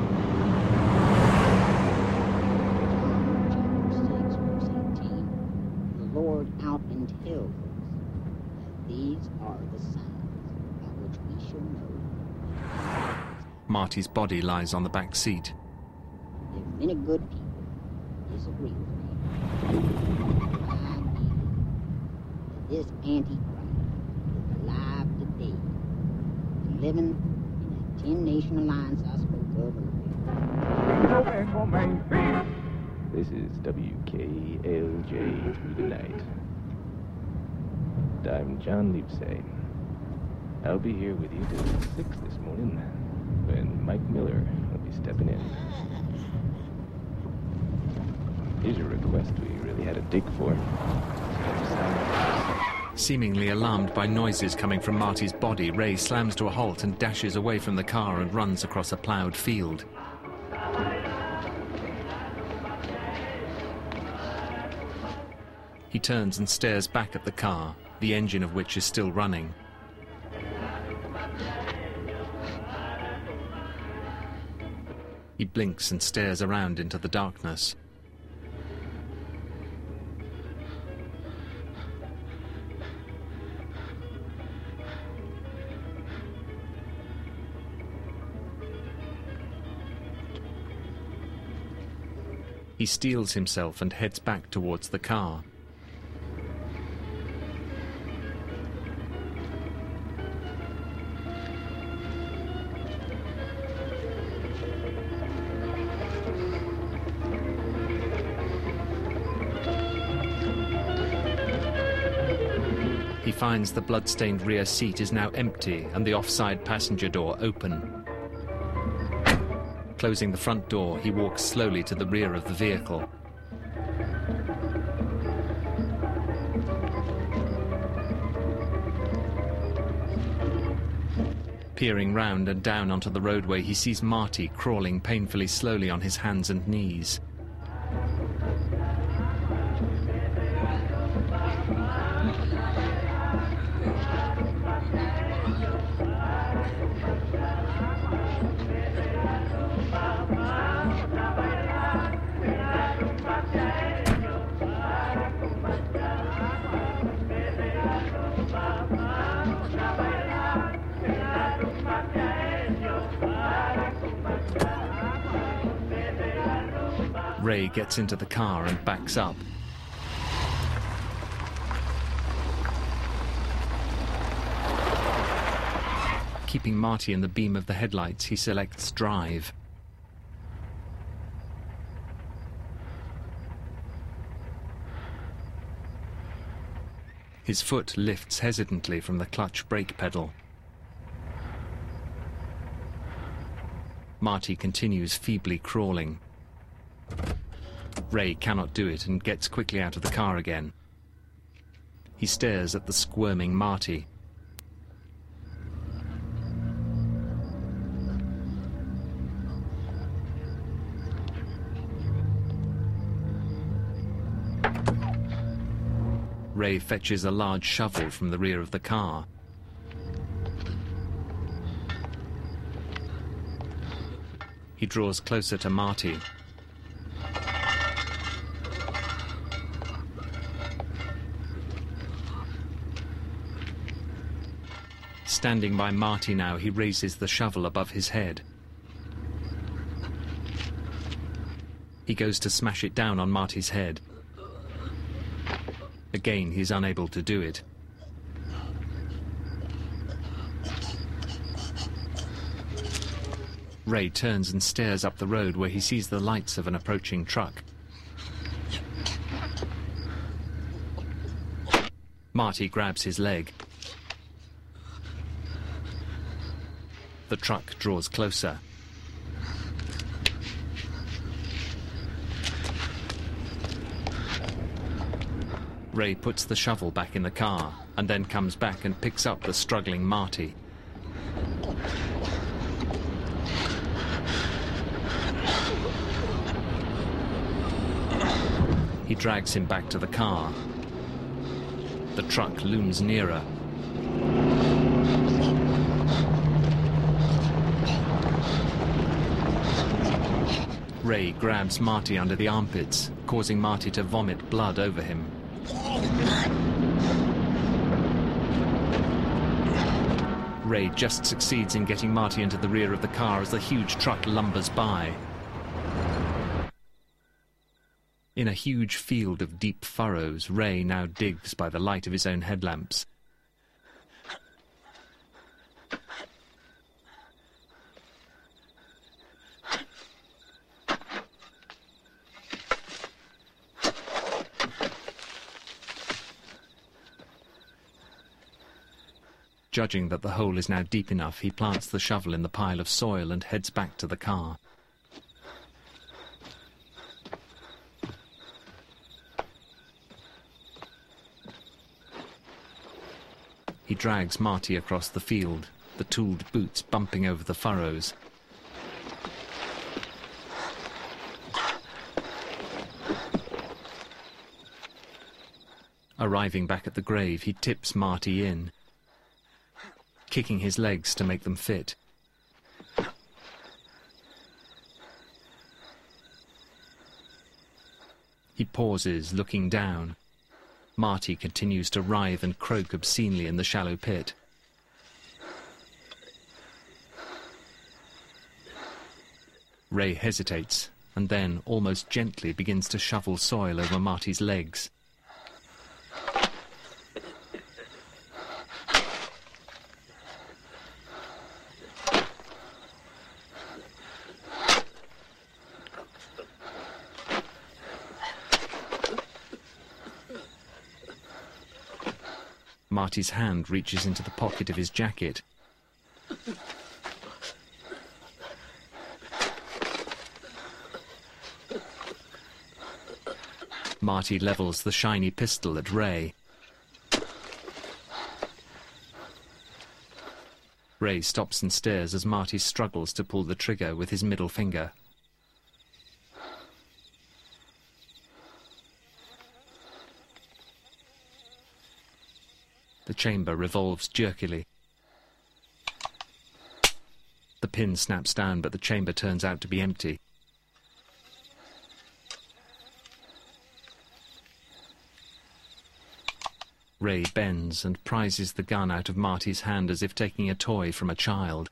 Lord out and tells us that these are the signs by which we shall know. Marty's body lies on the back seat. There are many good people who disagree with me. I believe that this Antichrist is alive today and living in that 10-nation alliance I spoke of earlier. This is WKLJ Through the Night. And I'm John Livesay. I'll be here with you till 6 this morning, when Mike Miller will be stepping in. Here's a request we really had to dig for. Seemingly alarmed by noises coming from Marty's body, Ray slams to a halt and dashes away from the car and runs across a ploughed field. He turns and stares back at the car, the engine of which is still running. He blinks and stares around into the darkness. He steels himself and heads back towards the car. He finds the blood-stained rear seat is now empty and the offside passenger door open. Closing the front door, he walks slowly to the rear of the vehicle. Peering round and down onto the roadway, he sees Marty crawling painfully slowly on his hands and knees. Ray gets into the car and backs up. Keeping Marty in the beam of the headlights, he selects drive. His foot lifts hesitantly from the clutch brake pedal. Marty continues feebly crawling. Ray cannot do it and gets quickly out of the car again. He stares at the squirming Marty. Ray fetches a large shovel from the rear of the car. He draws closer to Marty. Standing by Marty now, he raises the shovel above his head. He goes to smash it down on Marty's head. Again, he's unable to do it. Ray turns and stares up the road where he sees the lights of an approaching truck. Marty grabs his leg. The truck draws closer. Ray puts the shovel back in the car and then comes back and picks up the struggling Marty. He drags him back to the car. The truck looms nearer. Ray grabs Marty under the armpits, causing Marty to vomit blood over him. Ray just succeeds in getting Marty into the rear of the car as the huge truck lumbers by. In a huge field of deep furrows, Ray now digs by the light of his own headlamps. Judging that the hole is now deep enough, he plants the shovel in the pile of soil and heads back to the car. He drags Marty across the field, the tooled boots bumping over the furrows. Arriving back at the grave, he tips Marty in, kicking his legs to make them fit. He pauses, looking down. Marty continues to writhe and croak obscenely in the shallow pit. Ray hesitates, and then, almost gently, begins to shovel soil over Marty's legs. Marty's hand reaches into the pocket of his jacket. Marty levels the shiny pistol at Ray. Ray stops and stares as Marty struggles to pull the trigger with his middle finger. The chamber revolves jerkily. The pin snaps down, but the chamber turns out to be empty. Ray bends and prizes the gun out of Marty's hand as if taking a toy from a child.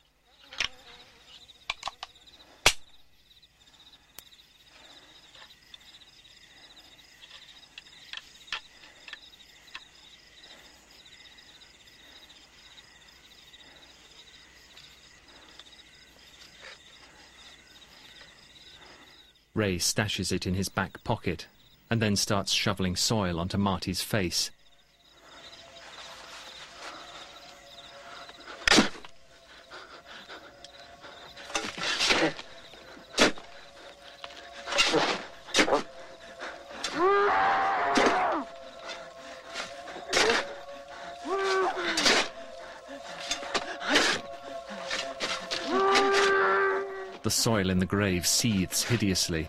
Ray stashes it in his back pocket and then starts shoveling soil onto Marty's face. The soil in the grave seethes hideously.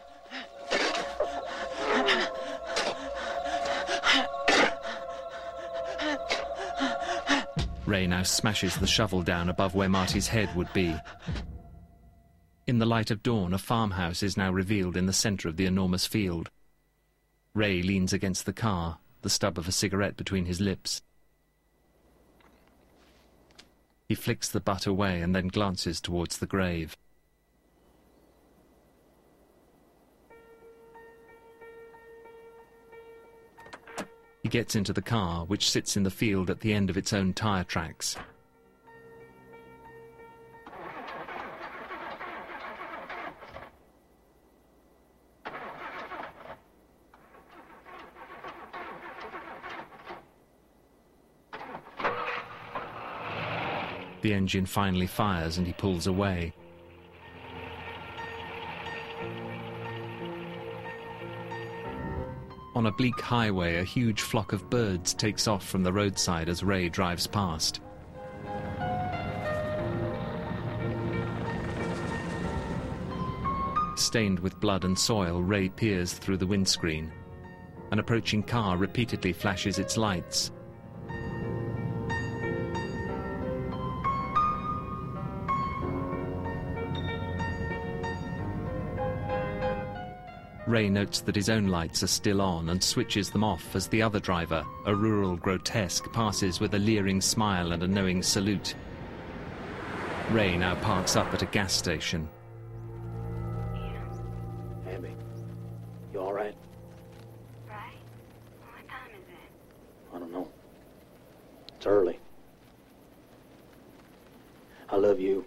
Ray now smashes the shovel down above where Marty's head would be. In the light of dawn, a farmhouse is now revealed in the centre of the enormous field. Ray leans against the car, the stub of a cigarette between his lips. He flicks the butt away and then glances towards the grave. He gets into the car, which sits in the field at the end of its own tyre tracks. The engine finally fires and he pulls away. On a bleak highway, a huge flock of birds takes off from the roadside as Ray drives past. Stained with blood and soil, Ray peers through the windscreen. An approaching car repeatedly flashes its lights. Ray notes that his own lights are still on and switches them off as the other driver, a rural grotesque, passes with a leering smile and a knowing salute. Ray now parks up at a gas station. Abby, you all right? Right? What time is it? I don't know. It's early. I love you.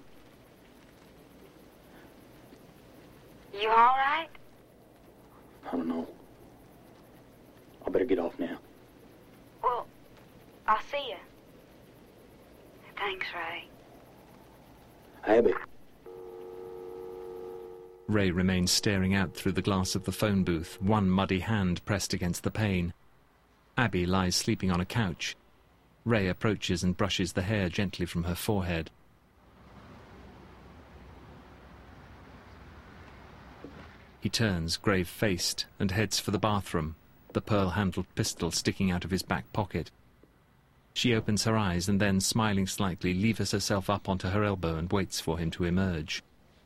You all right? I don't know. I better get off now. Well, I'll see you. Thanks, Ray. Abby. Ray remains staring out through the glass of the phone booth, one muddy hand pressed against the pane. Abby lies sleeping on a couch. Ray approaches and brushes the hair gently from her forehead. He turns, grave-faced, and heads for the bathroom, the pearl-handled pistol sticking out of his back pocket. She opens her eyes and then, smiling slightly, levers herself up onto her elbow and waits for him to emerge.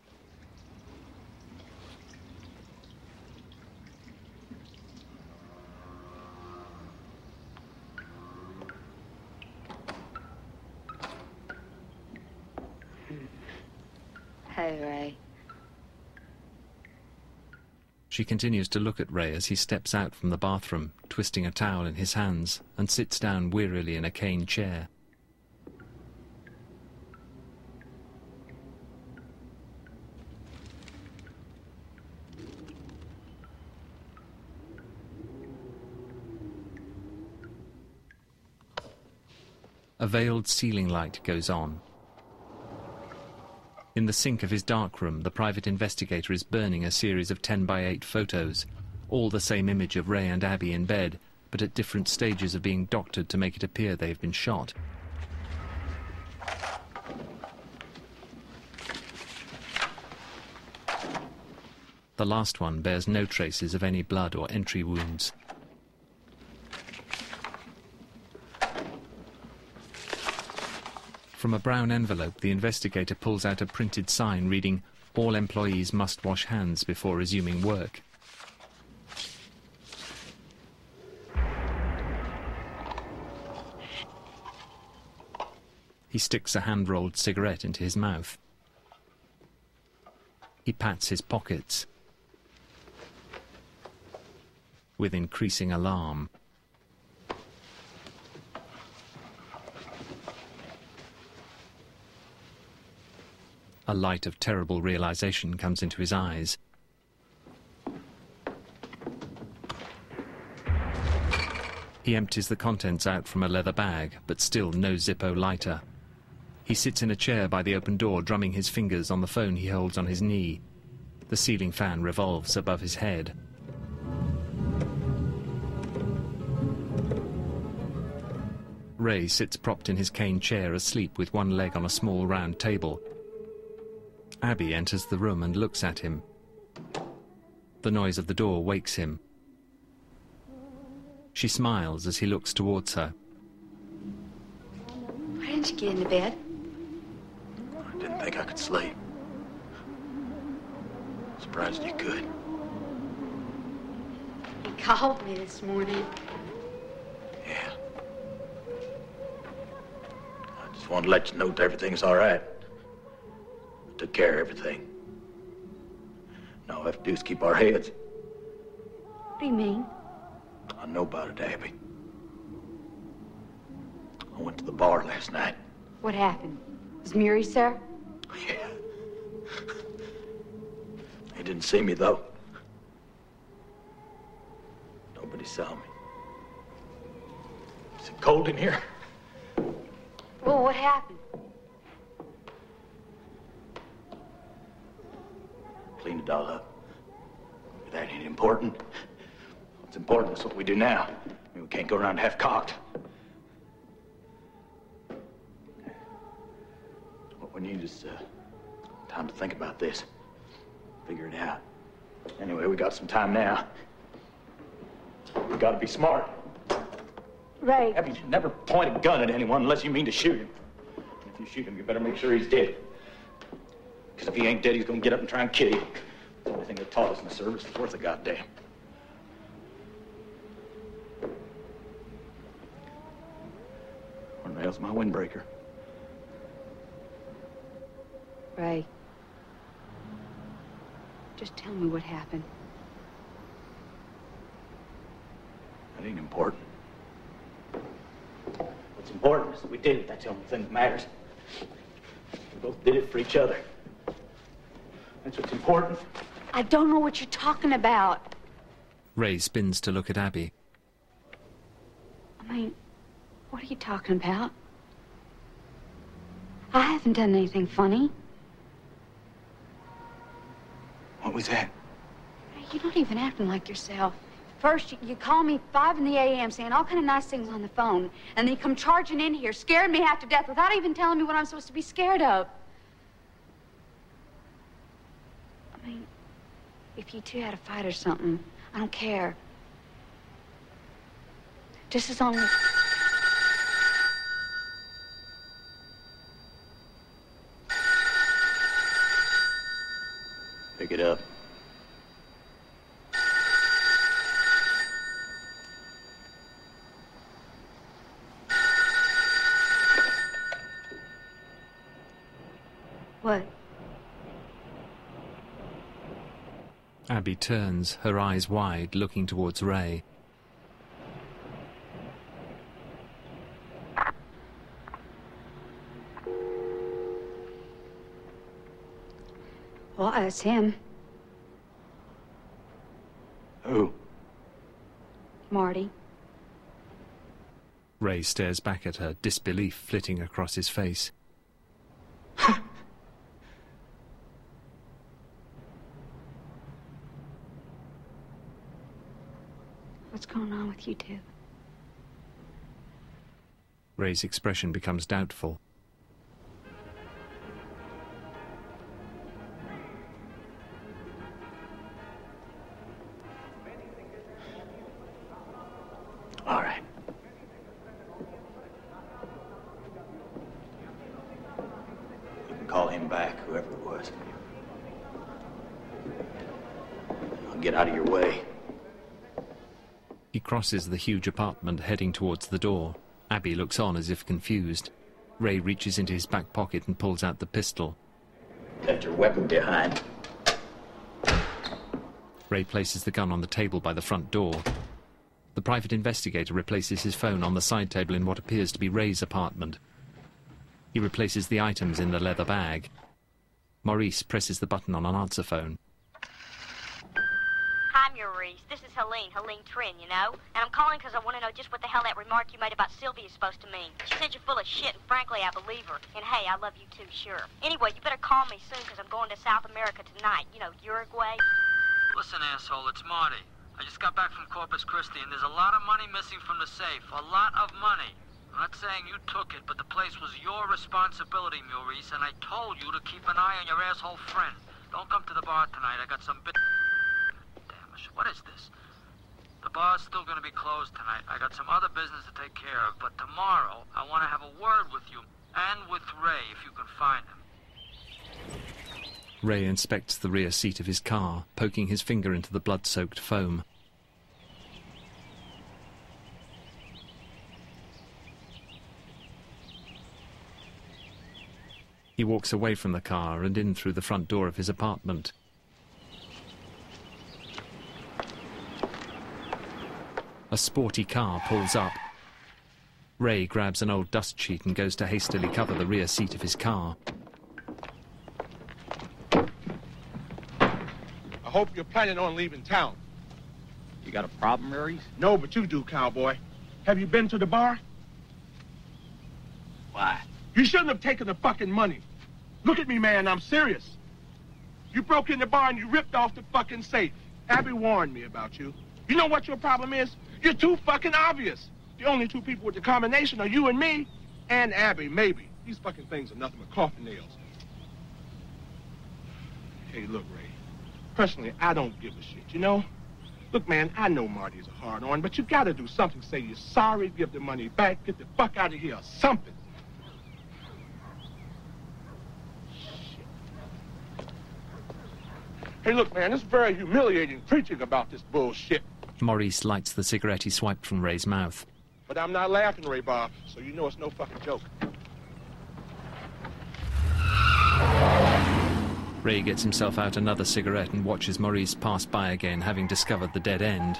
Hey, Ray. She continues to look at Ray as he steps out from the bathroom, twisting a towel in his hands, and sits down wearily in a cane chair. A veiled ceiling light goes on. In the sink of his darkroom, the private investigator is burning a series of 10x8 photos, all the same image of Ray and Abby in bed, but at different stages of being doctored to make it appear they have been shot. The last one bears no traces of any blood or entry wounds. From a brown envelope, the investigator pulls out a printed sign reading, "All employees must wash hands before resuming work." He sticks a hand-rolled cigarette into his mouth. He pats his pockets with increasing alarm. A light of terrible realization comes into his eyes. He empties the contents out from a leather bag, but still no Zippo lighter. He sits in a chair by the open door, drumming his fingers on the phone he holds on his knee. The ceiling fan revolves above his head. Ray sits propped in his cane chair, asleep with one leg on a small round table. Abby enters the room and looks at him. The noise of the door wakes him. She smiles as he looks towards her. Why didn't you get into bed? I didn't think I could sleep. Surprised you could. You called me this morning. Yeah. I just wanted to let you know that everything's all right. I took care of everything. Now all we have to do is keep our heads. What do you mean? I know about it, Abby. I went to the bar last night. What happened? Was Murray, sir? Yeah. He didn't see me, though. Nobody saw me. Is it cold in here? Well, what happened? Cleaned it all up. That ain't important. What's important is what we do now. I mean, we can't go around half-cocked. What we need is time to think about this. Figure it out. Anyway, we got some time now. We gotta be smart. Ray. Abby, you never point a gun at anyone unless you mean to shoot him. And if you shoot him, you better make sure he's dead. Because if he ain't dead, he's gonna get up and try and kill you. The only thing they taught us in the service is worth a goddamn. What the hell's my windbreaker? Ray. Just tell me what happened. That ain't important. What's important is that we did it. That's the only thing that matters. We both did it for each other. That's what's important. I don't know what you're talking about. Ray spins to look at Abby. I mean, what are you talking about? I haven't done anything funny. What was that? You're not even acting like yourself. First, you call me 5 in the a.m. saying all kind of nice things on the phone, and then you come charging in here, scaring me half to death without even telling me what I'm supposed to be scared of. I mean, if you two had a fight or something, I don't care. Just as long as... Pick it up. What? Abby turns, her eyes wide, looking towards Ray. Well, it's him. Who? Marty. Ray stares back at her, disbelief flitting across his face. What's going on with you two? Ray's expression becomes doubtful. back, whoever it was. I'll get out of your way. He crosses the huge apartment, heading towards the door. Abby looks on as if confused. Ray reaches into his back pocket and pulls out the pistol. Left your weapon behind. Ray places the gun on the table by the front door. The private investigator replaces his phone on the side table in what appears to be Ray's apartment. He replaces the items in the leather bag. Maurice presses the button on an answer phone. Hi, Maurice. This is Helene Trin, you know? And I'm calling because I want to know just what the hell that remark you made about Sylvia is supposed to mean. She said you're full of shit, and frankly, I believe her. And hey, I love you too, sure. Anyway, you better call me soon because I'm going to South America tonight. You know, Uruguay. Listen, asshole, it's Marty. I just got back from Corpus Christi, and there's a lot of money missing from the safe. A lot of money. I'm not saying you took it, but the place was your responsibility, Maurice, and I told you to keep an eye on your asshole friend. Don't come to the bar tonight. I got some bit... Damn it, what is this? The bar's still going to be closed tonight. I got some other business to take care of, but tomorrow I want to have a word with you, and with Ray, if you can find him. Ray inspects the rear seat of his car, poking his finger into the blood-soaked foam. He walks away from the car and in through the front door of his apartment. A sporty car pulls up. Ray grabs an old dust sheet and goes to hastily cover the rear seat of his car. I hope you're planning on leaving town. You got a problem, Maurice? No, but you do, cowboy. Have you been to the bar? Why? You shouldn't have taken the fucking money. Look at me, man, I'm serious. You broke in the bar and you ripped off the fucking safe. Abby warned me about you. You know what your problem is? You're too fucking obvious. The only two people with the combination are you and me, and Abby, maybe. These fucking things are nothing but coffin nails. Hey, look, Ray. Personally, I don't give a shit, you know? Look, man, I know Marty's a hard-on, but you gotta do something. Say you're sorry, give the money back, get the fuck out of here, or something. Hey, look, man, it's very humiliating preaching about this bullshit. Maurice lights the cigarette he swiped from Ray's mouth. But I'm not laughing, Ray Bob, so you know it's no fucking joke. Ray gets himself out another cigarette and watches Maurice pass by again, having discovered the dead end.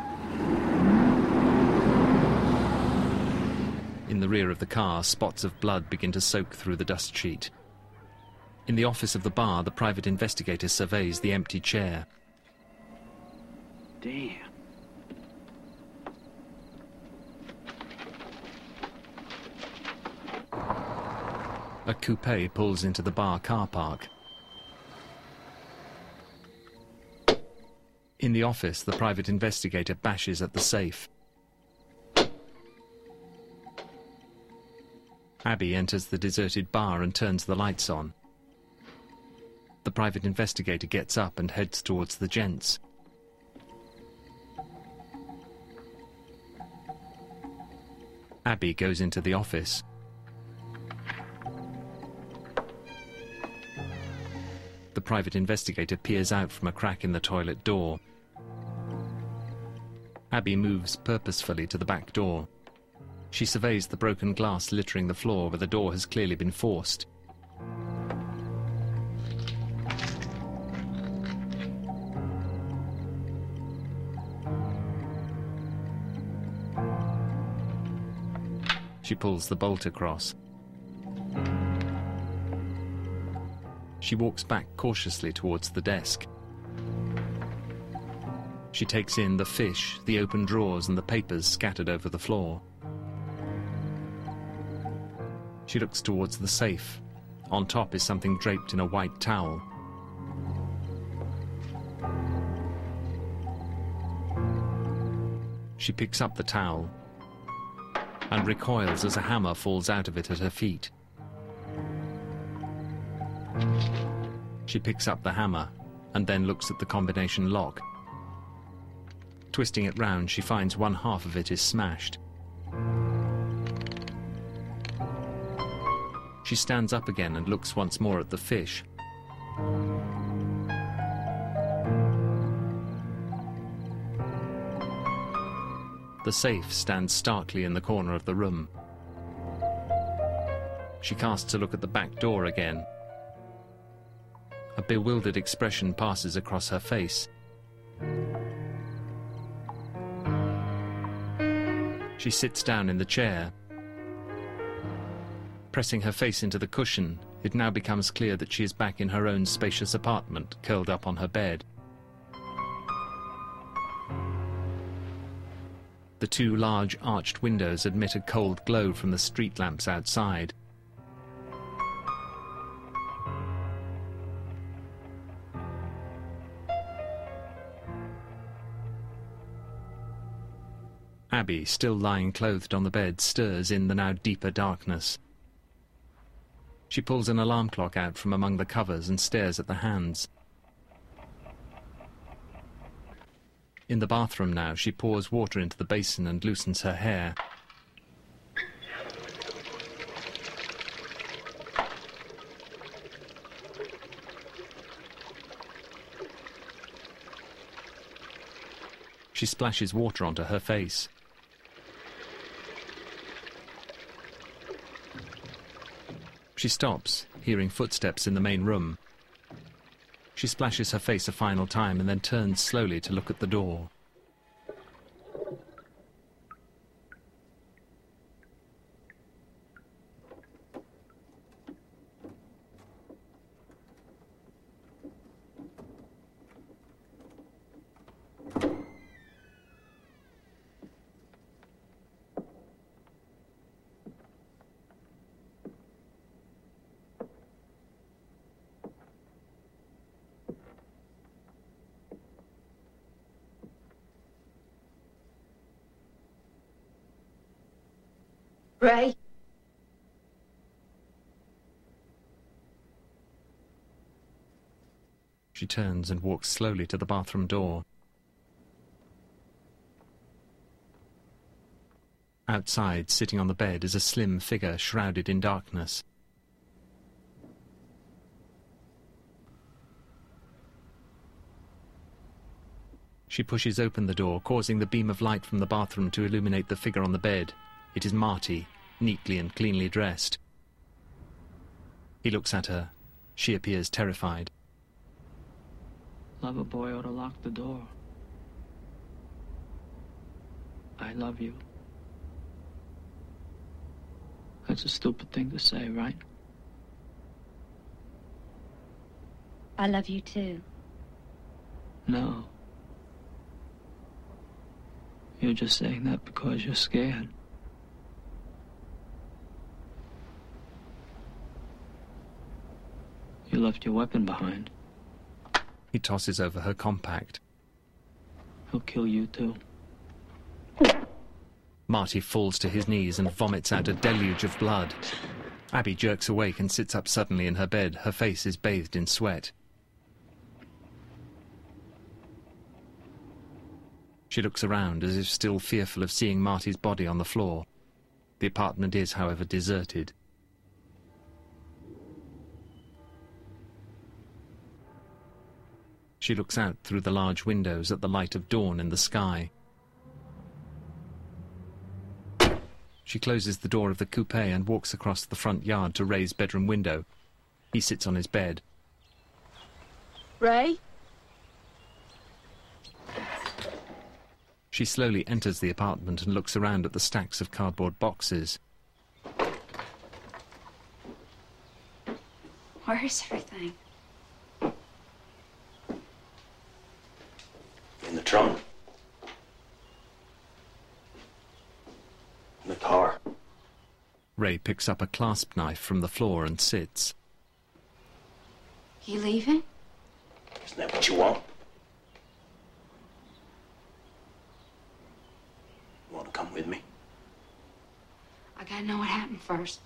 In the rear of the car, spots of blood begin to soak through the dust sheet. In the office of the bar, the private investigator surveys the empty chair. Damn. A coupe pulls into the bar car park. In the office, the private investigator bashes at the safe. Abby enters the deserted bar and turns the lights on. The private investigator gets up and heads towards the gents. Abby goes into the office. The private investigator peers out from a crack in the toilet door. Abby moves purposefully to the back door. She surveys the broken glass littering the floor where the door has clearly been forced. She pulls the bolt across. She walks back cautiously towards the desk. She takes in the fish, the open drawers, and the papers scattered over the floor. She looks towards the safe. On top is something draped in a white towel. She picks up the towel and recoils as a hammer falls out of it at her feet. She picks up the hammer and then looks at the combination lock. Twisting it round, she finds one half of it is smashed. She stands up again and looks once more at the fish. The safe stands starkly in the corner of the room. She casts a look at the back door again. A bewildered expression passes across her face. She sits down in the chair. Pressing her face into the cushion, it now becomes clear that she is back in her own spacious apartment, curled up on her bed. The two large arched windows admit a cold glow from the street lamps outside. Abby, still lying clothed on the bed, stirs in the now deeper darkness. She pulls an alarm clock out from among the covers and stares at the hands. In the bathroom now, she pours water into the basin and loosens her hair. She splashes water onto her face. She stops, hearing footsteps in the main room. She splashes her face a final time and then turns slowly to look at the door. Ray? She turns and walks slowly to the bathroom door. Outside, sitting on the bed, is a slim figure shrouded in darkness. She pushes open the door, causing the beam of light from the bathroom to illuminate the figure on the bed. It is Marty, neatly and cleanly dressed. He looks at her. She appears terrified. Lover boy ought to lock the door. I love you. That's a stupid thing to say, right? I love you too. No. You're just saying that because you're scared. You left your weapon behind. He tosses over her compact. He'll kill you too. Marty falls to his knees and vomits out a deluge of blood. Abby jerks awake and sits up suddenly in her bed. Her face is bathed in sweat. She looks around as if still fearful of seeing Marty's body on the floor. The apartment is, however, deserted. She looks out through the large windows at the light of dawn in the sky. She closes the door of the coupe and walks across the front yard to Ray's bedroom window. He sits on his bed. Ray? She slowly enters the apartment and looks around at the stacks of cardboard boxes. Where is everything? In the trunk. In the car. Ray picks up a clasp knife from the floor and sits. You leaving? Isn't that what you want? You want to come with me? I gotta know what happened first.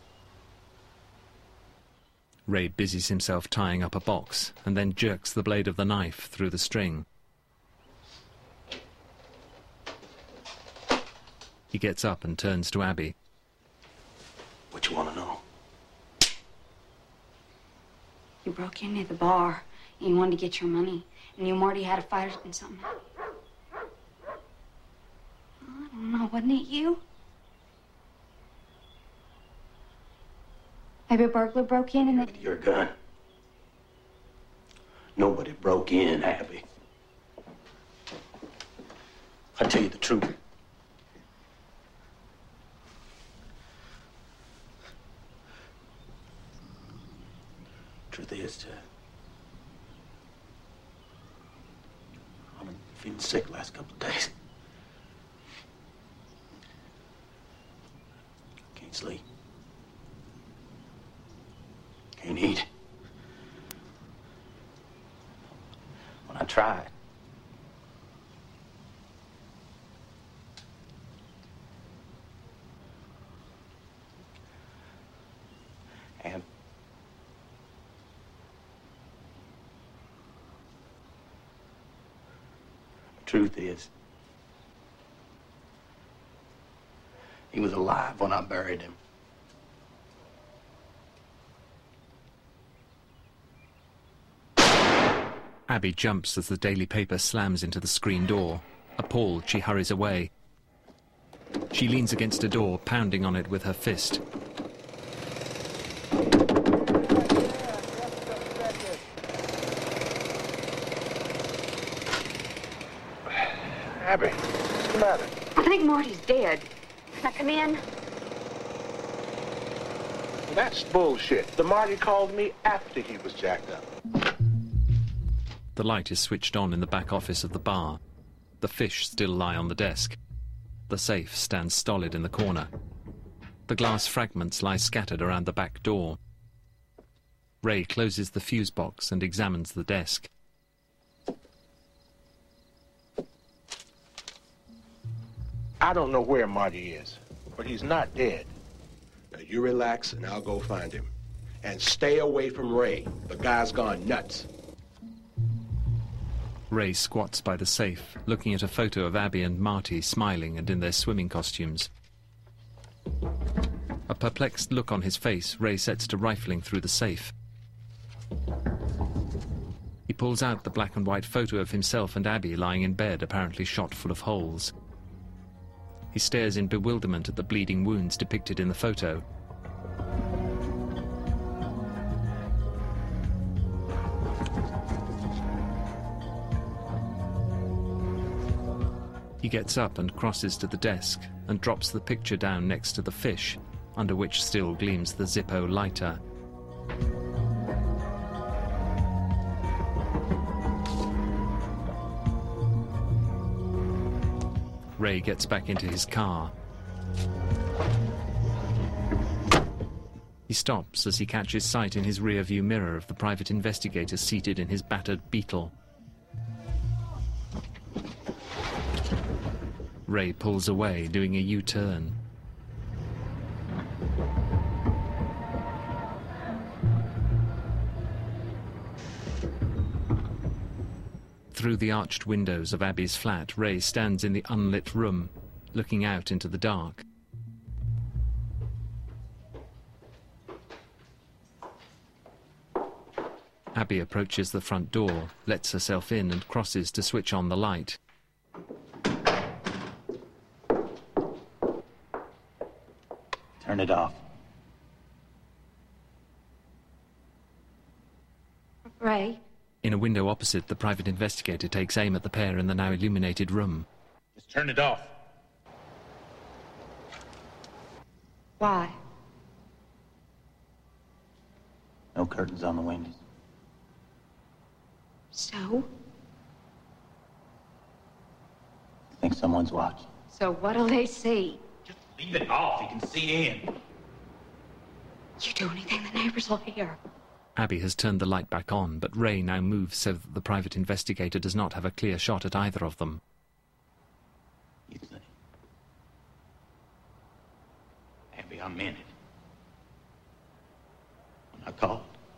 Ray busies himself tying up a box and then jerks the blade of the knife through the string. He gets up and turns to Abby. What you want to know? You broke into the bar and you wanted to get your money, and you and Marty had a fight and something. I don't know, wasn't it you? Maybe a burglar broke in and then... With your gun. Nobody broke in, Abby. I'll tell you the truth. Truth is, I've been feeling sick the last couple of days. Can't sleep. Can't eat. When I tried, and the truth is, he was alive when I buried him. Abby jumps as the daily paper slams into the screen door. Appalled, she hurries away. She leans against a door, pounding on it with her fist. Abby, what's the matter? I think Marty's dead. Can I come in? That's bullshit. The Marty called me after he was jacked up. The light is switched on in the back office of the bar. The fish still lie on the desk. The safe stands stolid in the corner. The glass fragments lie scattered around the back door. Ray closes the fuse box and examines the desk. I don't know where Marty is, but he's not dead. Now you relax and I'll go find him. And stay away from Ray. The guy's gone nuts. Ray squats by the safe, looking at a photo of Abby and Marty smiling and in their swimming costumes. A perplexed look on his face, Ray sets to rifling through the safe. He pulls out the black and white photo of himself and Abby lying in bed, apparently shot full of holes. He stares in bewilderment at the bleeding wounds depicted in the photo. He gets up and crosses to the desk and drops the picture down next to the fish, under which still gleams the Zippo lighter. Ray gets back into his car. He stops as he catches sight in his rear-view mirror of the private investigator seated in his battered Beetle. Ray pulls away, doing a U-turn. Through the arched windows of Abby's flat, Ray stands in the unlit room, looking out into the dark. Abby approaches the front door, lets herself in and crosses to switch on the light. Turn it off. Ray? In a window opposite, the private investigator takes aim at the pair in the now illuminated room. Just turn it off. Why? No curtains on the windows. So? I think someone's watching. So what'll they see? Leave it off. You can see in. You do anything, the neighbors will hear. Abby has turned the light back on, but Ray now moves so that the private investigator does not have a clear shot at either of them. You think? Abby, I meant it. When I called.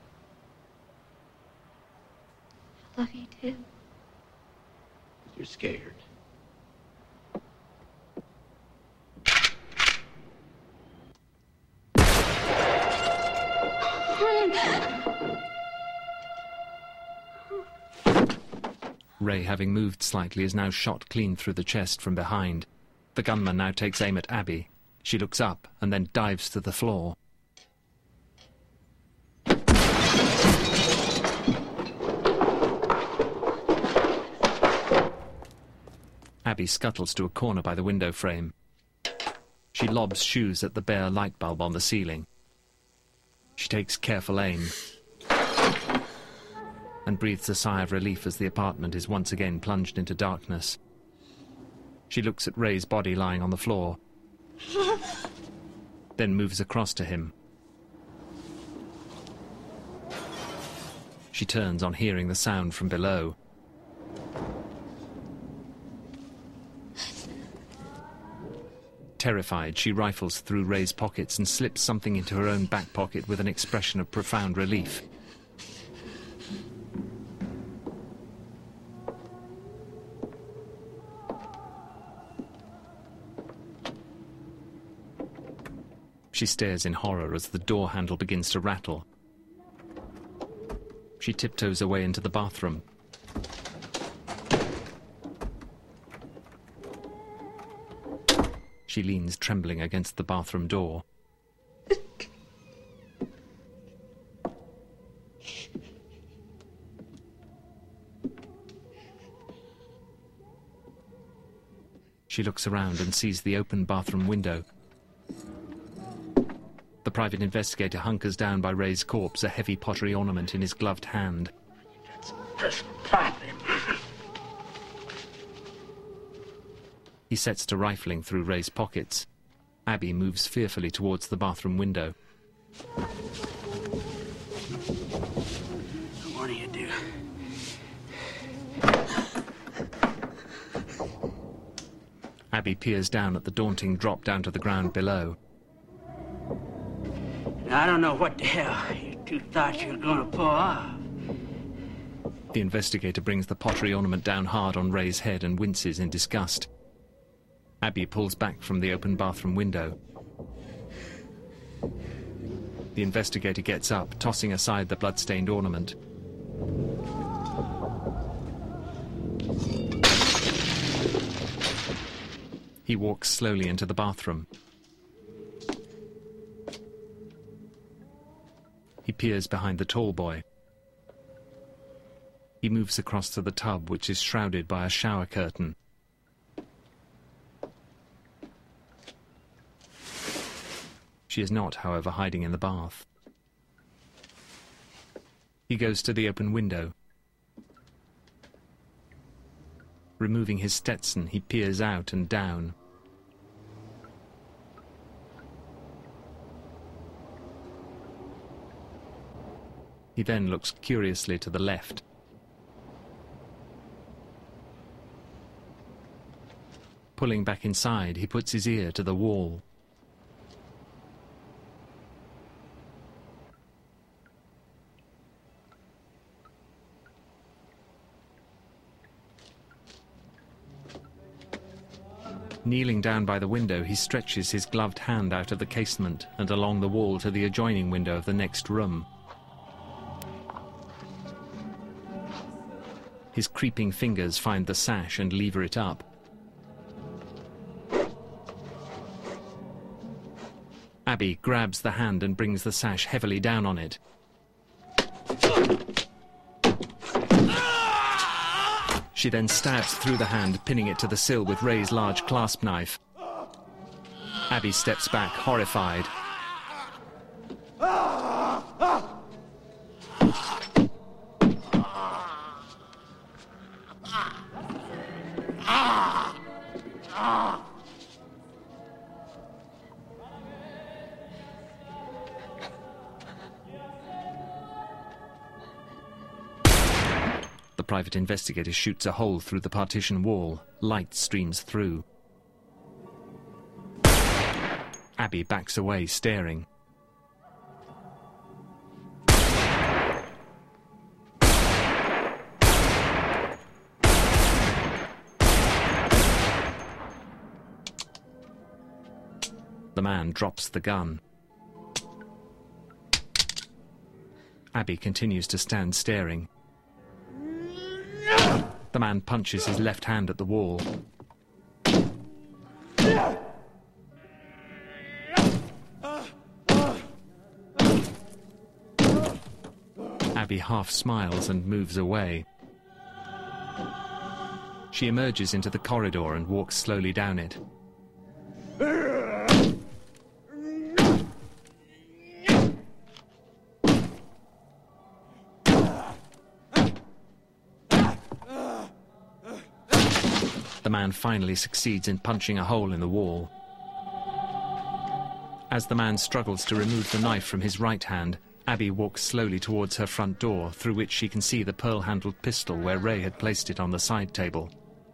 I love you too. You're scared. Ray, having moved slightly, is now shot clean through the chest from behind. The gunman now takes aim at Abby. She looks up and then dives to the floor. Abby scuttles to a corner by the window frame. She lobs shoes at the bare light bulb on the ceiling. She takes careful aim and breathes a sigh of relief as the apartment is once again plunged into darkness. She looks at Ray's body lying on the floor, then moves across to him. She turns on hearing the sound from below. Terrified, she rifles through Ray's pockets and slips something into her own back pocket with an expression of profound relief. She stares in horror as the door handle begins to rattle. She tiptoes away into the bathroom. She leans trembling against the bathroom door. She looks around and sees the open bathroom window. The private investigator hunkers down by Ray's corpse, a heavy pottery ornament in his gloved hand. He sets to rifling through Ray's pockets. Abby moves fearfully towards the bathroom window. What do you do? Abby peers down at the daunting drop down to the ground below. I don't know what the hell you two thought you were going to pull off. The investigator brings the pottery ornament down hard on Ray's head and winces in disgust. Abby pulls back from the open bathroom window. The investigator gets up, tossing aside the blood-stained ornament. He walks slowly into the bathroom. He peers behind the tall boy. He moves across to the tub, which is shrouded by a shower curtain. She is not, however, hiding in the bath. He goes to the open window. Removing his Stetson, he peers out and down. He then looks curiously to the left. Pulling back inside, he puts his ear to the wall. Kneeling down by the window, he stretches his gloved hand out of the casement and along the wall to the adjoining window of the next room. His creeping fingers find the sash and lever it up. Abby grabs the hand and brings the sash heavily down on it. She then stabs through the hand, pinning it to the sill with Ray's large clasp knife. Abby steps back, horrified. The private investigator shoots a hole through the partition wall. Light streams through. Abby backs away, staring. The man drops the gun. Abby continues to stand staring. The man punches his left hand at the wall. Abby half smiles and moves away. She emerges into the corridor and walks slowly down it. The man finally succeeds in punching a hole in the wall. As the man struggles to remove the knife from his right hand, Abby walks slowly towards her front door, through which she can see the pearl-handled pistol where Ray had placed it on the side table.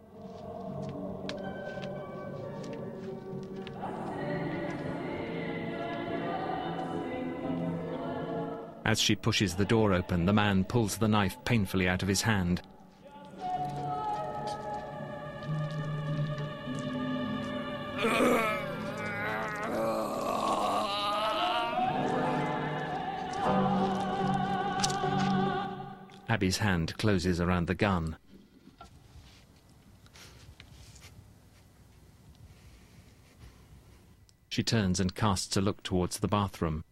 As she pushes the door open, the man pulls the knife painfully out of his hand. Abby's hand closes around the gun. She turns and casts a look towards the bathroom.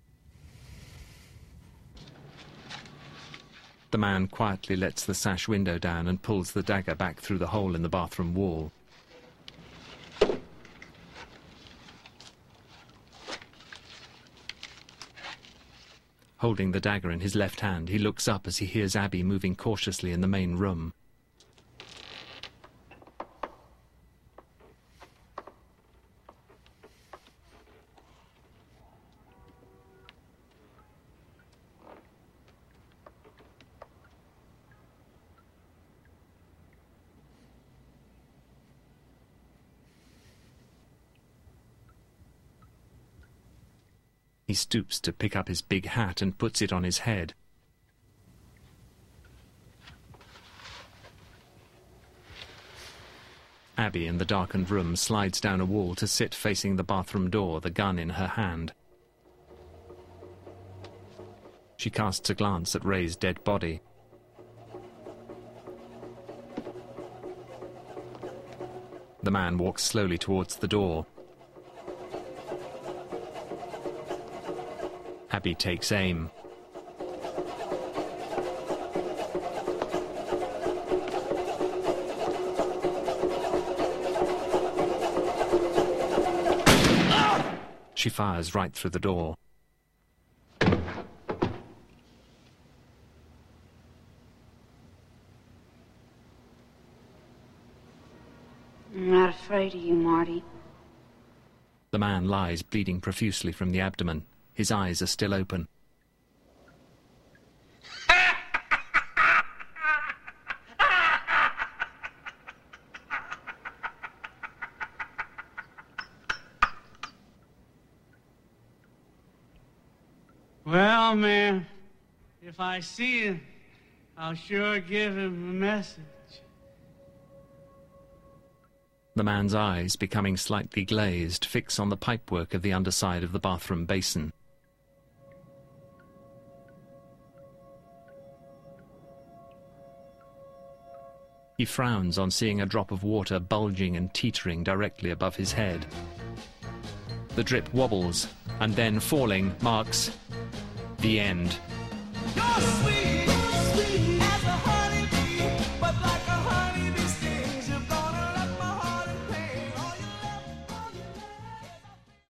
The man quietly lets the sash window down and pulls the dagger back through the hole in the bathroom wall. Holding the dagger in his left hand, he looks up as he hears Abby moving cautiously in the main room. He stoops to pick up his big hat and puts it on his head. Abby, in the darkened room, slides down a wall to sit facing the bathroom door, the gun in her hand. She casts a glance at Ray's dead body. The man walks slowly towards the door. Abby takes aim. She fires right through the door. I'm not afraid of you, Marty. The man lies bleeding profusely from the abdomen. His eyes are still open. Well, man, if I see him, I'll sure give him a message. The man's eyes, becoming slightly glazed, fix on the pipework of the underside of the bathroom basin. He frowns on seeing a drop of water bulging and teetering directly above his head. The drip wobbles, and then falling marks the end. Your